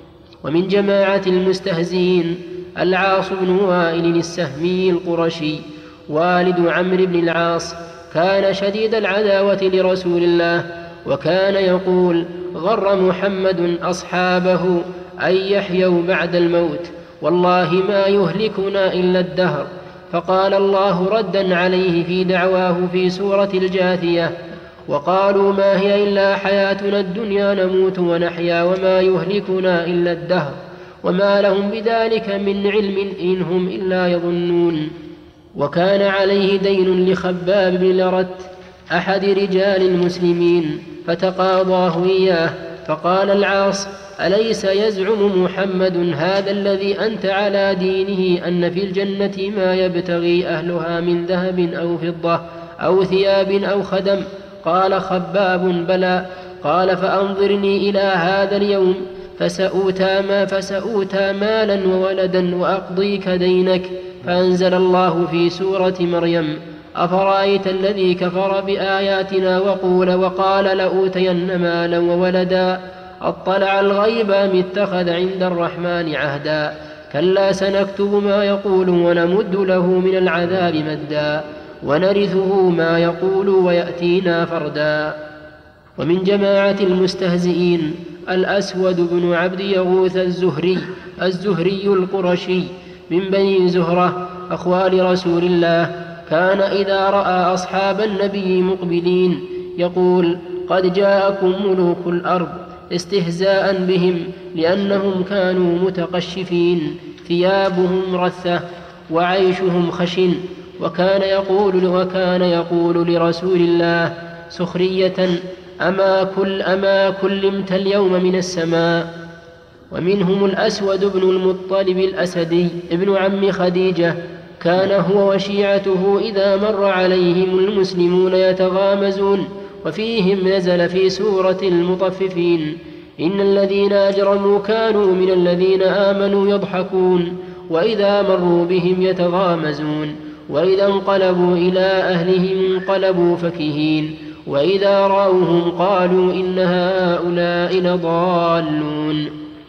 ومن جماعة المستهزئين العاص بن وائل السهمي القرشي والد عمرو بن العاص، كان شديد العداوة لرسول الله، وكان يقول: غر محمد أصحابه أن يحيوا بعد الموت، والله ما يهلكنا إلا الدهر. فقال الله ردا عليه في دعواه في سورة الجاثية: وقالوا ما هي إلا حياتنا الدنيا نموت ونحيا وما يهلكنا إلا الدهر وما لهم بذلك من علم إن هم إلا يظنون. وكان عليه دين لخباب بن لرت أحد رجال المسلمين فتقاضاه إياه، فقال العاص: أليس يزعم محمد هذا الذي أنت على دينه أن في الجنة ما يبتغي أهلها من ذهب أو فضة أو ثياب أو خدم؟ قال خباب: بلى. قال: فأنظرني إلى هذا اليوم فسأوتى, ما فسأوتى مالا وولدا وأقضيك دينك. فأنزل الله في سورة مريم: أفرأيت الذي كفر بآياتنا وقول وقال لأوتين مالا وولدا أطلع الغيب أم اتخذ عند الرحمن عهدا؟ كلا سنكتب ما يقول ونمد له من العذاب مدا ونرثه ما يقول ويأتينا فردا. ومن جماعة المستهزئين الأسود بن عبد يغوث الزهري الزهري القرشي من بني زهرة أخوال رسول الله، كان إذا رأى أصحاب النبي مقبلين يقول: قد جاءكم ملوك الأرض، استهزاء بهم لأنهم كانوا متقشفين ثيابهم رثة وعيشهم خشن. وكان يقول, وكان يقول لرسول الله سخرية: أما, كل أما كلمت اليوم من السماء. ومنهم الأسود بن المطلب الأسدي ابن عم خديجة، كان هو وشيعته إذا مر عليهم المسلمون يتغامزون، وفيهم نزل في سورة المطففين: إن الذين أجرموا كانوا من الذين آمنوا يضحكون وإذا مروا بهم يتغامزون وإذا انقلبوا إلى أهلهم انقلبوا فكهين وإذا رأوهم قالوا إن هؤلاء لضالون.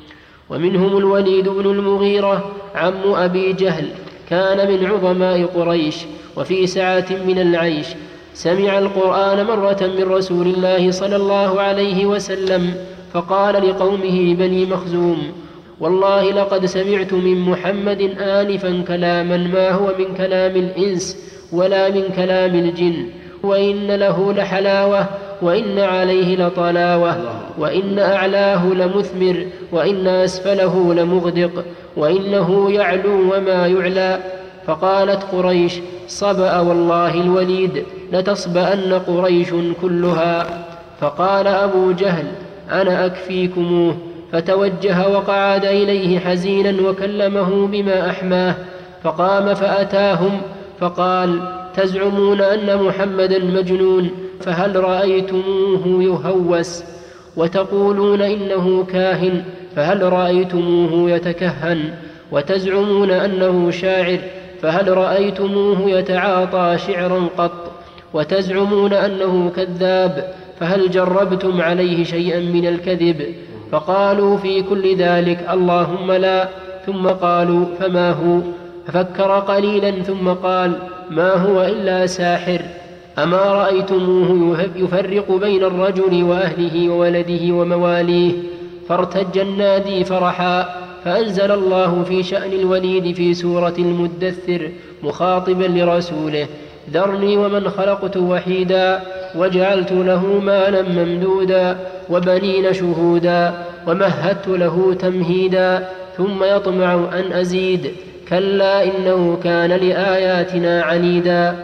ومنهم الوليد بن المغيرة عم أبي جهل، كان من عظماء قريش وفي سعة من العيش، سمع القرآن مرة من رسول الله صلى الله عليه وسلم فقال لقومه بني مخزوم: والله لقد سمعت من محمد آنفا كلاما ما هو من كلام الإنس ولا من كلام الجن، وإن له لحلاوة وإن عليه لطلاوة، وإن أعلاه لمثمر وإن أسفله لمغدق، وإنه يعلو وما يعلى. فقالت قريش: صبأ والله الوليد لتصبأن قريش كلها. فقال أبو جهل: أنا أكفيكموه. فتوجه وقعد إليه حزينا وكلمه بما أحماه، فقام فأتاهم فقال: تزعمون أن محمدا مجنون، فهل رأيتموه يهوس؟ وتقولون إنه كاهن، فهل رأيتموه يتكهن؟ وتزعمون أنه شاعر، فهل رأيتموه يتعاطى شعرا قط؟ وتزعمون أنه كذاب، فهل جربتم عليه شيئا من الكذب؟ فقالوا في كل ذلك اللهم لا. ثم قالوا فما هو؟ ففكر قليلا ثم قال ما هو إلا ساحر. أما رأيتموه يفرق بين الرجل وأهله وولده ومواليه؟ فارتج النادي فرحا، فأنزل الله في شأن الوليد في سورة المدثر مخاطبا لرسوله ذرني ومن خلقت وحيدا وجعلت له مالا ممدودا وبنين شهودا ومهدت له تمهيدا ثم يطمع أن أزيد كلا إنه كان لآياتنا عنيدا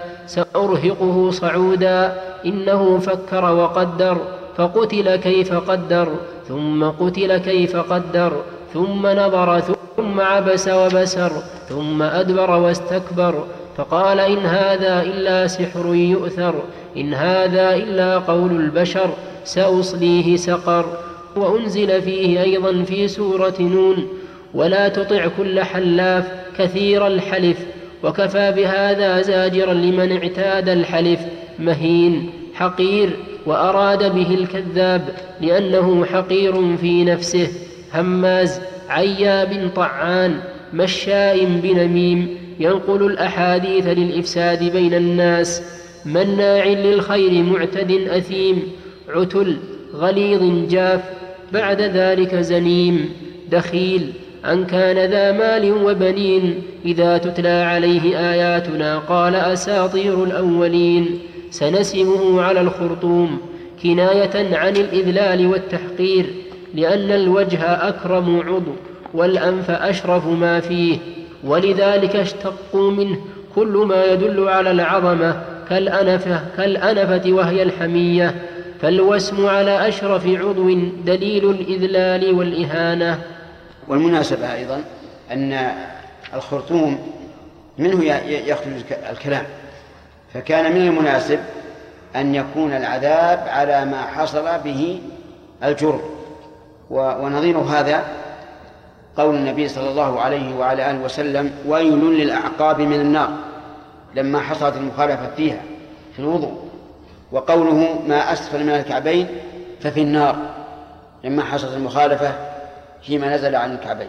سأرهقه صعودا إنه فكر وقدر فقتل كيف قدر ثم قتل كيف قدر ثم نظر ثم عبس وبسر ثم أدبر واستكبر فقال إن هذا إلا سحر يؤثر إن هذا إلا قول البشر سأصليه سقر. وأنزل فيه أيضا في سورة نون ولا تطع كل حلاف كثير الحلف وكفى بهذا زاجرا لمن اعتاد الحلف مهين حقير، وأراد به الكذاب لأنه حقير في نفسه هماز عياب طعان مشاء بنميم ينقل الأحاديث للإفساد بين الناس مناع للخير معتد أثيم عتل غليظ جاف بعد ذلك زنيم دخيل أن كان ذا مال وبنين إذا تتلى عليه آياتنا قال أساطير الأولين. سنسمه على الخرطوم كناية عن الإذلال والتحقير لأن الوجه أكرم عضو والأنف أشرف ما فيه، ولذلك اشتقوا منه كل ما يدل على العظمة كالأنفة, كالأنفة وهي الحمية، فالوسم على أشرف عضو دليل الإذلال والإهانة. والمناسبة أيضا أن الخرطوم منه يخرج الكلام، فكان من المناسب أن يكون العذاب على ما حصل به الجرم. ونظير هذا قول النبي صلى الله عليه وعلى آله وسلم ويل للأعقاب من النار لما حصلت المخالفة فيها في الوضوء، وقوله ما أسفل من الكعبين ففي النار لما حصلت المخالفة فيما نزل عن الكعبين.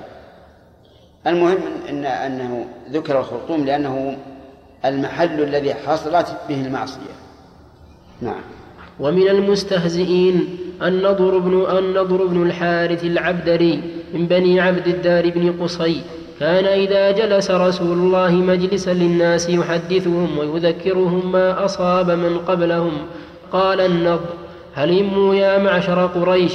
المهم إن أنه ذكر الخرطوم لأنه المحل الذي حصلت به المعصية. نعم. ومن المستهزئين النضر بن, النضر بن الحارث العبدري من بني عبد الدار بن قصي، كان إذا جلس رسول الله مجلسا للناس يحدثهم ويذكرهم ما أصاب من قبلهم قال النضر هلموا يا معشر قريش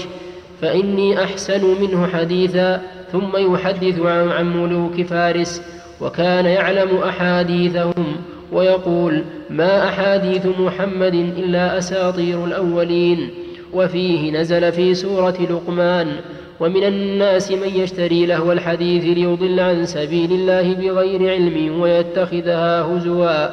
فإني أحسن منه حديثا، ثم يحدث عن ملوك فارس وكان يعلم أحاديثهم ويقول ما أحاديث محمد إلا أساطير الأولين. وفيه نزل في سورة لقمان ومن الناس من يشتري لهو الحديث ليضل عن سبيل الله بغير علم ويتخذها هزوا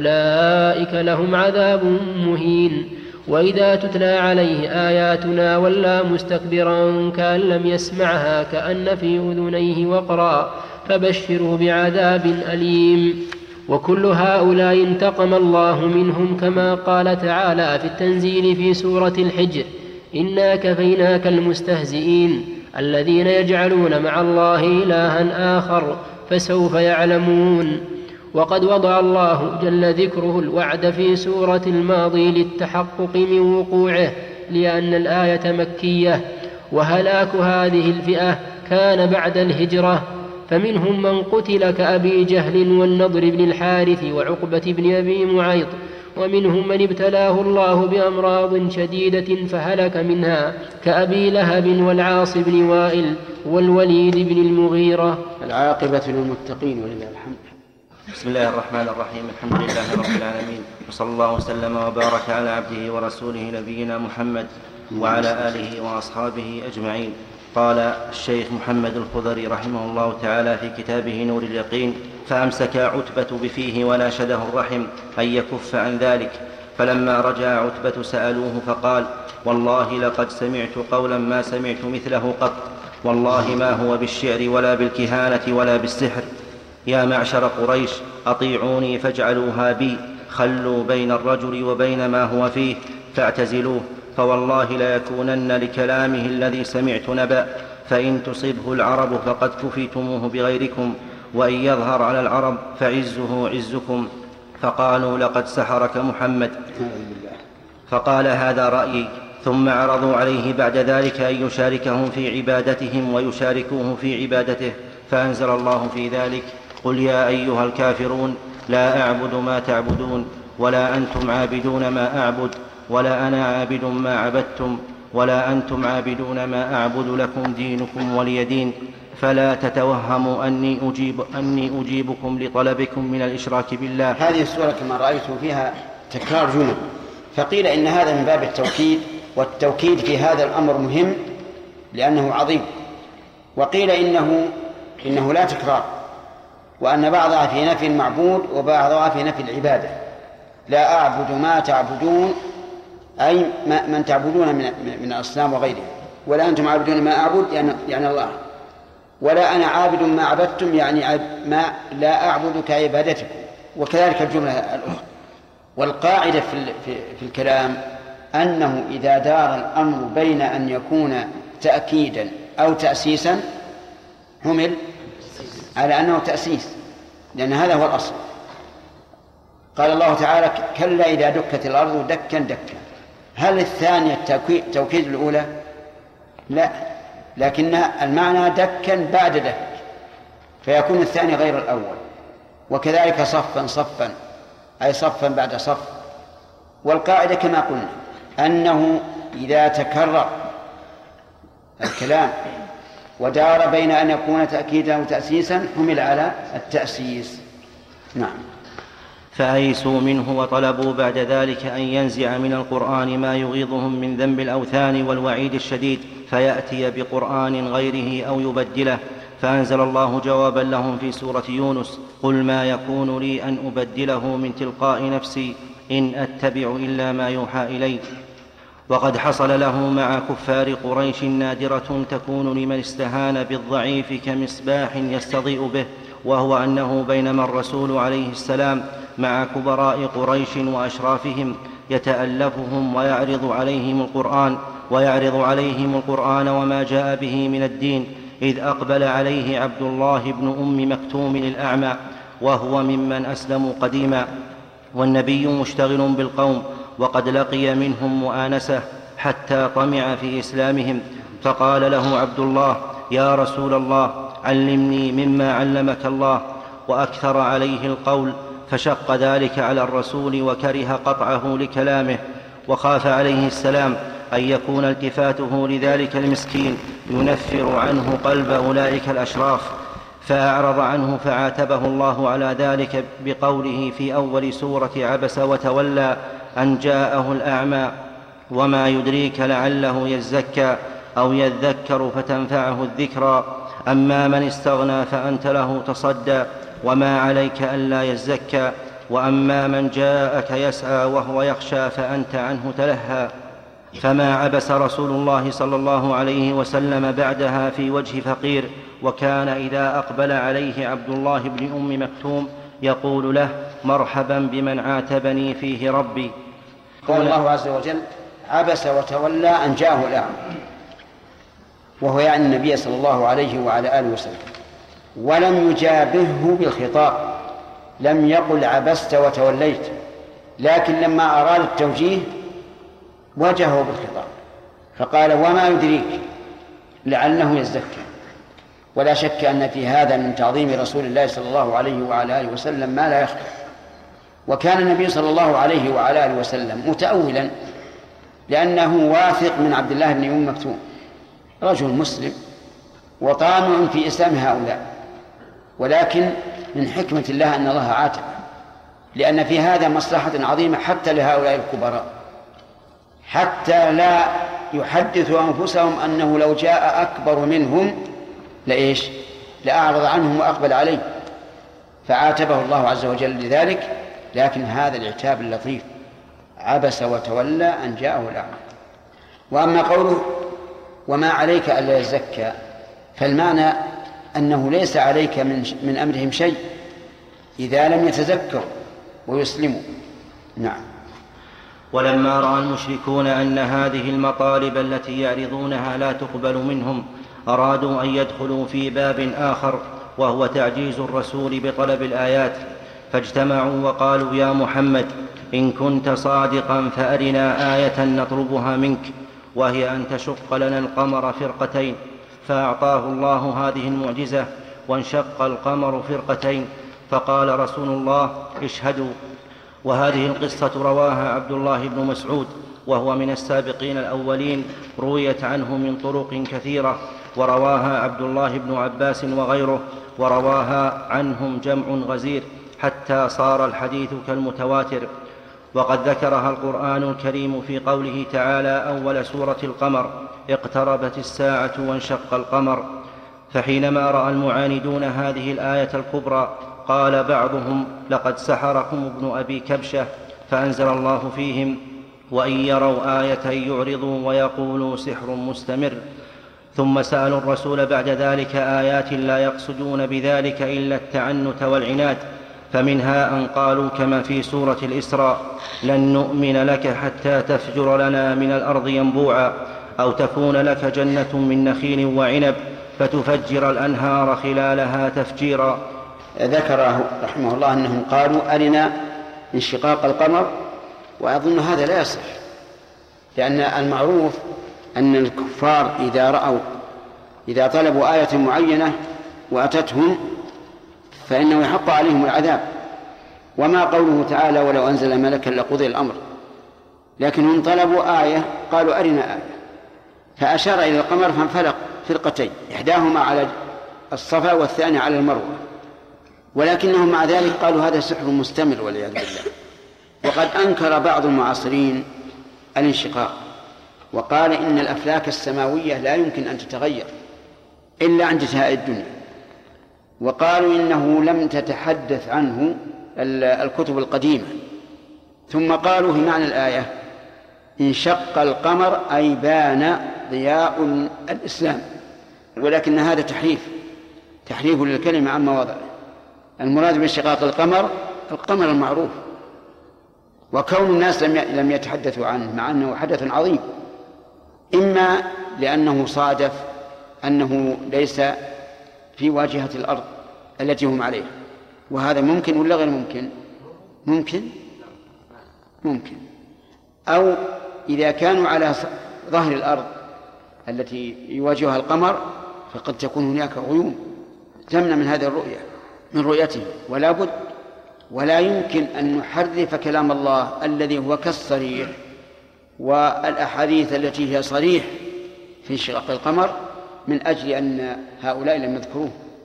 أولئك لهم عذاب مهين. وإذا تتلى عليه آياتنا ولى مستكبرا كأن لم يسمعها كأن في أذنيه وقرا فبشره بعذاب أليم. وكل هؤلاء انتقم الله منهم كما قال تعالى في التنزيل في سورة الحجر إنا كفيناك المستهزئين الذين يجعلون مع الله إلها آخر فسوف يعلمون. وقد وضع الله جل ذكره الوعد في سورة الماضي للتحقق من وقوعه لأن الآية مكية، وهلاك هذه الفئة كان بعد الهجرة، فمنهم من قتل كأبي جهل والنضر بن الحارث وعقبة بن أبي معيط، ومنهم من ابتلاه الله بأمراض شديدة فهلك منها كأبي لهب والعاص بن وائل والوليد بن المغيرة. العاقبة للمتقين ولله الحمد. بسم الله الرحمن الرحيم الحمد لله رب العالمين وصلى الله وسلم وبارك على عبده ورسوله نبينا محمد وعلى آله وأصحابه أجمعين. قال الشيخ محمد الخضري رحمه الله تعالى في كتابه نور اليقين فأمسك عتبة بفيه وناشده الرحم أن يكف عن ذلك، فلما رجع عتبة سألوه فقال والله لقد سمعت قولا ما سمعت مثله قط، والله ما هو بالشعر ولا بالكهانة ولا بالسحر. يا معشر قريش أطيعوني فاجعلوها بي، خلوا بين الرجل وبين ما هو فيه فاعتزلوه، فوالله ليكونن لكلامه الذي سمعت نبأ، فإن تصبه العرب فقد كفيتموه بغيركم، وإن يظهر على العرب فعزه عزكم. فقالوا لقد سحرك محمد، فقال هذا رأيي. ثم عرضوا عليه بعد ذلك أن يشاركهم في عبادتهم ويشاركوه في عبادته، فأنزل الله في ذلك: قل يا أيها الكافرون لا أعبد ما تعبدون ولا أنتم عابدون ما أعبد ولا أنا عابد ما عبدتم ولا أنتم عابدون ما أعبد لكم دينكم ولي دين. فلا تتوهموا أني, أجيب أني أجيبكم لطلبكم من الإشراك بالله. هذه السورة كما رأيتم فيها تكرار جمل، فقيل إن هذا من باب التوكيد، والتوكيد في هذا الأمر مهم لأنه عظيم، وقيل إنه, إنه لا تكرار، وأن بعضها في نفي المعبود وبعضها في نفي العبادة. لا أعبد ما تعبدون أي من تعبدون من الأصنام وغيرها، ولا أنتم عابدون ما أعبد يعني الله، ولا أنا عابد ما عبدتم يعني ما لا أعبد كعبادتكم، وكذلك الجملة الأخرى. والقاعدة في, في, في الكلام أنه إذا دار الأمر بين أن يكون تأكيدا أو تأسيسا حمل على أنه تأسيس، لأن هذا هو الأصل. قال الله تعالى: كلا إذا دكت الأرض دكا دكا. هل الثانية توكيد الأولى؟ لا، لكن المعنى دكا بعد دك، فيكون الثاني غير الأول. وكذلك صفا صفا أي صفا بعد صف. والقاعدة كما قلنا أنه إذا تكرر الكلام ودار بين أن يكون تأكيدا وتأسيسا حمل على التأسيس. نعم. فأيسوا منه وطلبوا بعد ذلك أن ينزع من القرآن ما يغيظهم من ذنب الأوثان والوعيد الشديد، فيأتي بقرآن غيره أو يبدله. فأنزل الله جوابا لهم في سورة يونس: قل ما يكون لي أن أبدله من تلقاء نفسي إن أتبع إلا ما يوحى إلي. وقد حصل له مع كفار قريش نادرة تكون لمن استهان بالضعيف كمصباح يستضيء به، وهو أنه بينما الرسول عليه السلام مع كبراء قريش وأشرافهم يتألفهم ويعرض عليهم القرآن ويعرض عليهم القرآن وما جاء به من الدين، إذ أقبل عليه عبد الله بن أم مكتوم الأعمى، وهو ممن أسلموا قديما، والنبي مشتغل بالقوم وقد لقي منهم مؤانسة حتى طمع في إسلامهم. فقال له عبد الله: يا رسول الله، علمني مما علمك الله. وأكثر عليه القول، فشق ذلك على الرسول وكره قطعه لكلامه، وخاف عليه السلام أن يكون التفاته لذلك المسكين ينفر عنه قلب أولئك الأشراف، فأعرض عنه، فعاتبه الله على ذلك بقوله في أول سورة عبس وتولى أن جاءه الأعمى: وما يدريك لعله يزكى أو يذكر فتنفعه الذكرى، أما من استغنى فأنت له تصدى وما عليك ألا يزكى، وأما من جاءك يسعى وهو يخشى فأنت عنه تلهى. فما عبس رسول الله صلى الله عليه وسلم بعدها في وجه فقير، وكان إذا أقبل عليه عبد الله بن أم مكتوم يقول له: مرحبا بمن عاتبني فيه ربي. قال الله عز وجل: عبس وتولى أن جاءه الأعمى، وهو يعني النبي صلى الله عليه وعلى آله وسلم، ولم يجابهه بالخطاب، لم يقل عبست وتوليت، لكن لما أراد التوجيه وجهه بالخطاب فقال: وما يدريك لعله يزكى. ولا شك أن في هذا من تعظيم رسول الله صلى الله عليه وعلى آله وسلم ما لا يخفى. وكان النبي صلى الله عليه وعلى آله وسلم متأولا، لأنه واثق من عبد الله بن أم مكتوم رجل مسلم وطامع في إسلام هؤلاء، ولكن من حكمة الله أن الله عاتب، لأن في هذا مصلحة عظيمة حتى لهؤلاء الكبراء، حتى لا يحدثوا أنفسهم أنه لو جاء أكبر منهم لإيش لأعرض عنهم وأقبل عليه، فعاتبه الله عز وجل لذلك. لكن هذا العتاب اللطيف: عبس وتولى أن جاءه الأعمى. وأما قوله: وما عليك ألا يزكى، فالمعنى أنه ليس عليك من, من أمرهم شيء إذا لم يتزكوا ويسلموا. نعم. ولما رأى المشركون أن هذه المطالب التي يعرضونها لا تقبل منهم أرادوا أن يدخلوا في باب آخر وهو تعجيز الرسول بطلب الآيات، فاجتمعوا وقالوا: يا محمد، إن كنت صادقا فأرنا آية نطلبها منك، وهي أن تشق لنا القمر فرقتين. فأعطاه الله هذه المعجزة وانشق القمر فرقتين، فقال رسول الله: اشهدوا. وهذه القصة رواها عبد الله بن مسعود وهو من السابقين الأولين، رويت عنه من طرق كثيرة، ورواها عبد الله بن عباس وغيره، ورواها عنهم جمع غزير حتى صار الحديث كالمتواتر. وقد ذكرها القرآن الكريم في قوله تعالى أول سورة القمر: اقتربت الساعة وانشق القمر. فحينما رأى المعاندون هذه الآية الكبرى قال بعضهم: لقد سحركم ابن أبي كبشة، فأنزل الله فيهم: وإن يروا آية يعرضوا ويقولوا سحر مستمر. ثم سألوا الرسول بعد ذلك آيات لا يقصدون بذلك إلا التعنت والعناد، فمنها أن قالوا كما في سورة الإسراء: لن نؤمن لك حتى تفجر لنا من الأرض ينبوعا، أو تكون لك جنة من نخيل وعنب فتفجر الأنهار خلالها تفجيرا. ذكره رحمه الله أنهم قالوا: أرنا انشقاق القمر، وأظن هذا لا يصح، لأن المعروف أن الكفار إذا رأوا إذا طلبوا آية معينة وأتتهم فإنه يحق عليهم العذاب، وما قوله تعالى: ولو أنزل ملكا لقضي الأمر. لكنهم طلبوا آية قالوا: أرنا آية، فأشار إلى القمر فانفلق فرقتين، إحداهما على الصفا والثانية على المروة، ولكنهم مع ذلك قالوا هذا سحر مستمر والعياذ بالله. وقد أنكر بعض المعاصرين الانشقاق وقال إن الأفلاك السماوية لا يمكن أن تتغير إلا عند انتهاء الدنيا، وقالوا إنه لم تتحدث عنه الكتب القديمة. ثم قالوا في معنى الآية: انشق القمر أي بان ضياء الإسلام، ولكن هذا تحريف تحريف للكلمة عن مواضعه. المراد بانشقاق القمر القمر المعروف، وكون الناس لم يتحدثوا عنه مع أنه حدث عظيم، إما لأنه صادف أنه ليس في واجهة الأرض التي هم عليها، وهذا ممكن ولا غير ممكن؟ ممكن ممكن أو إذا كانوا على ظهر الأرض التي يواجهها القمر فقد تكون هناك غيوم تمنع من هذه الرؤية من رؤيته، ولا بد ولا يمكن أن نحرف كلام الله الذي هو كالصريح والأحاديث التي هي صريح في انشقاق القمر من أجل أن هؤلاء لم يذكروه،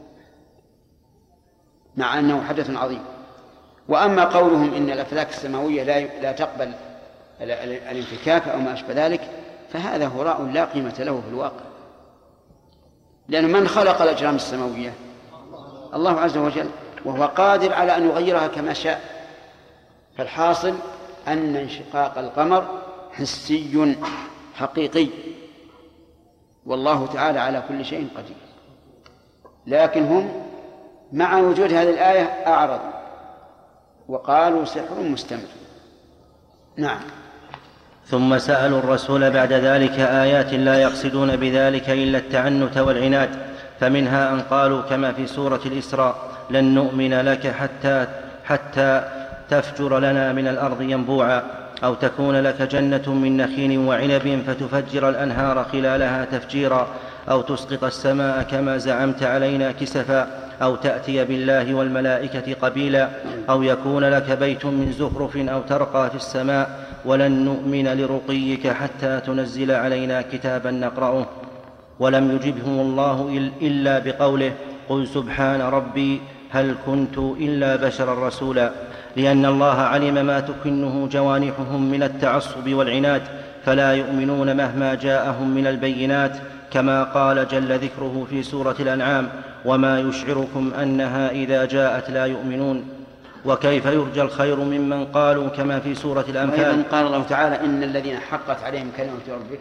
مع أنه حدث عظيم. وأما قولهم إن الأفلاك السماوية لا لا تقبل الانفكاك أو ما أشبه ذلك فهذا هراء لا قيمة له في الواقع، لأن من خلق الأجرام السماوية؟ الله عز وجل، وهو قادر على أن يغيرها كما شاء. فالحاصل أن انشقاق القمر حسي حقيقي، والله تعالى على كل شيء قدير. لكن هم مع وجود هذه الآية أعرضوا وقالوا سحر مستمر. نعم. ثم سألوا الرسول بعد ذلك آيات لا يقصدون بذلك إلا التعنت والعناد، فمنها أن قالوا كما في سورة الإسراء: لن نؤمن لك حتى, حتى تفجر لنا من الأرض ينبوعا، أو تكون لك جنة من نخيل وعنب فتفجر الأنهار خلالها تفجيرا، أو تسقط السماء كما زعمت علينا كسفا، أو تأتي بالله والملائكة قبيلا، أو يكون لك بيت من زخرف، أو ترقى في السماء، ولن نؤمن لرقيك حتى تنزل علينا كتابا نقرأه. ولم يجبهم الله إلا بقوله: قل سبحان ربي هل كنت إلا بشرا رسولا، لأن الله علم ما تكنه جوانحهم من التعصب والعناد، فلا يؤمنون مهما جاءهم من البينات، كما قال جل ذكره في سورة الأنعام: وما يشعركم أنها إذا جاءت لا يؤمنون. وكيف يرجى الخير ممن قالوا كما في سورة الأنفال: قال الله تعالى: إن الذين حقت عليهم كلمة ربك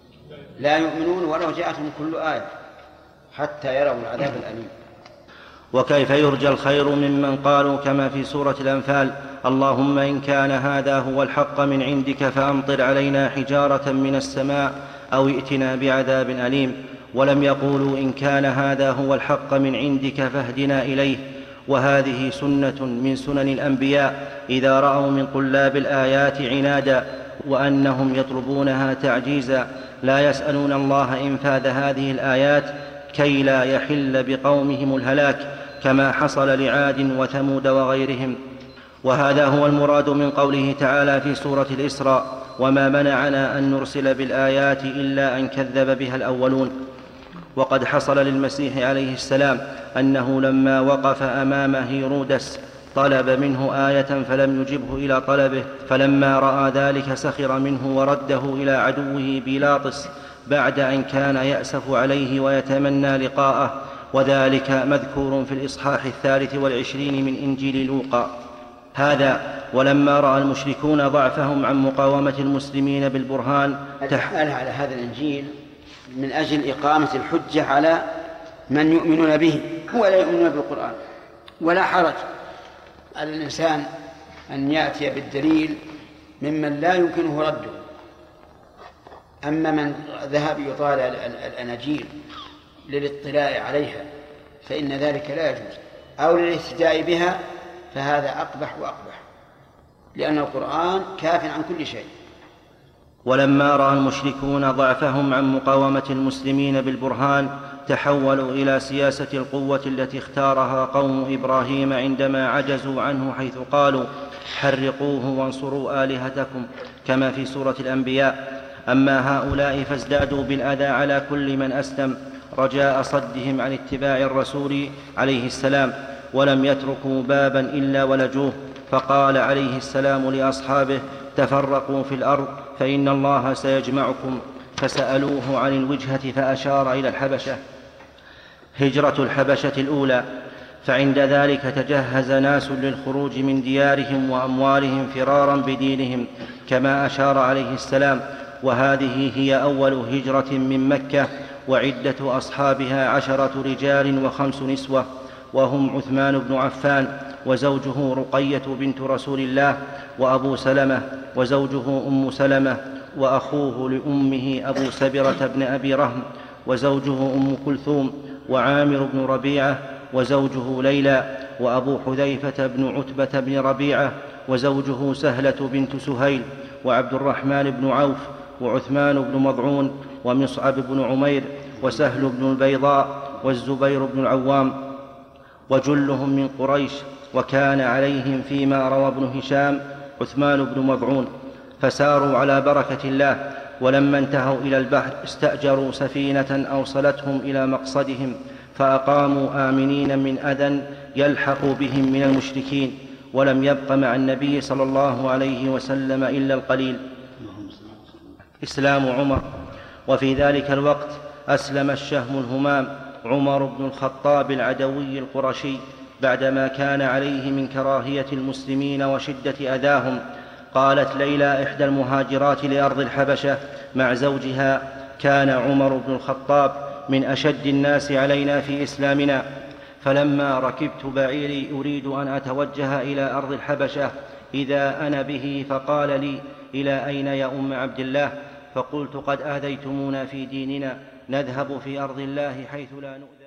لا يؤمنون ولو جاءتهم كل آية حتى يروا العذاب الأليم. وكيف يرجى الخير ممن قالوا كما في سورة الأنفال: اللهم إن كان هذا هو الحق من عندك فأمطر علينا حجارة من السماء أو ائتنا بعذاب أليم، ولم يقولوا إن كان هذا هو الحق من عندك فاهدنا إليه. وهذه سنة من سنن الأنبياء إذا رأوا من طلاب الآيات عنادا وأنهم يطلبونها تعجيزا لا يسألون الله إنفاذ هذه الآيات كي لا يحل بقومهم الهلاك كما حصل لعاد وثمود وغيرهم. وهذا هو المراد من قوله تعالى في سورة الإسراء: وما منعنا أن نرسل بالآيات إلا أن كذب بها الأولون. وقد حصل للمسيح عليه السلام أنه لما وقف أمام هيرودس طلب منه آية فلم يجبه إلى طلبه، فلما رأى ذلك سخر منه ورده إلى عدوه بيلاطس بعد أن كان يأسف عليه ويتمنى لقاءه، وذلك مذكور في الإصحاح الثالث والعشرين من إنجيل لوقا. هذا ولما رأى المشركون ضعفهم عن مقاومة المسلمين بالبرهان تحال على هذا الإنجيل من أجل إقامة الحجة على من يؤمنون به ولا يؤمنون بالقرآن. ولا حرج على الإنسان أن يأتي بالدليل ممن لا يمكنه رده. أما من ذهب يطالع الأناجيل للاطلاع عليها فإن ذلك لا يجوز، أو للاهتداء بها فهذا أقبح وأقبح، لأن القرآن كاف عن كل شيء. ولما رأى المشركون ضعفهم عن مقاومة المسلمين بالبرهان تحولوا إلى سياسة القوة التي اختارها قوم إبراهيم عندما عجزوا عنه، حيث قالوا: حرقوه وانصروا آلهتكم، كما في سورة الأنبياء. أما هؤلاء فازدادوا بالأذى على كل من أسلم رجاء صدهم عن اتباع الرسول عليه السلام، ولم يتركوا بابا إلا ولجوه. فقال عليه السلام لأصحابه: تفرقوا في الأرض فإن الله سيجمعكم. فسألوه عن الوجهة فأشار إلى الحبشة، هجرة الحبشة الأولى. فعند ذلك تجهز ناس للخروج من ديارهم وأموالهم فرارا بدينهم كما أشار عليه السلام. وهذه هي أول هجرة من مكة، وعدة أصحابها عشرة رجال وخمس نسوة، وهم عثمان بن عفان وزوجه رقية بنت رسول الله، وأبو سلمة وزوجه أم سلمة، وأخوه لأمه أبو سبرة بن أبي رهم وزوجه أم كلثوم، وعامر بن ربيعة وزوجه ليلى، وأبو حذيفة بن عتبة بن ربيعة وزوجه سهلة بنت سهيل، وعبد الرحمن بن عوف، وعثمان بن مضعون، ومصعب بن عمير، وسهل بن البيضاء، والزبير بن العوام، وجلهم من قريش. وكان عليهم فيما روى ابن هشام عثمان بن مضعون. فساروا على بركة الله، ولما انتهوا إلى البحر استأجروا سفينة أوصلتهم إلى مقصدهم، فأقاموا آمنين من أذى يلحق بهم من المشركين، ولم يبق مع النبي صلى الله عليه وسلم إلا القليل. إسلام عمر. وفي ذلك الوقت أسلم الشهم الهمام عمر بن الخطاب العدوي القرشي بعدما كان عليه من كراهية المسلمين وشدة أذاهم. قالت ليلى إحدى المهاجرات لأرض الحبشة مع زوجها: كان عمر بن الخطاب من أشد الناس علينا في إسلامنا، فلما ركبت بعيري أريد أن أتوجه إلى أرض الحبشة إذا أنا به فقال لي: إلى أين يا أم عبد الله؟ فقلت: قد آذيتمونا في ديننا، نذهب في أرض الله حيث لا نؤذى.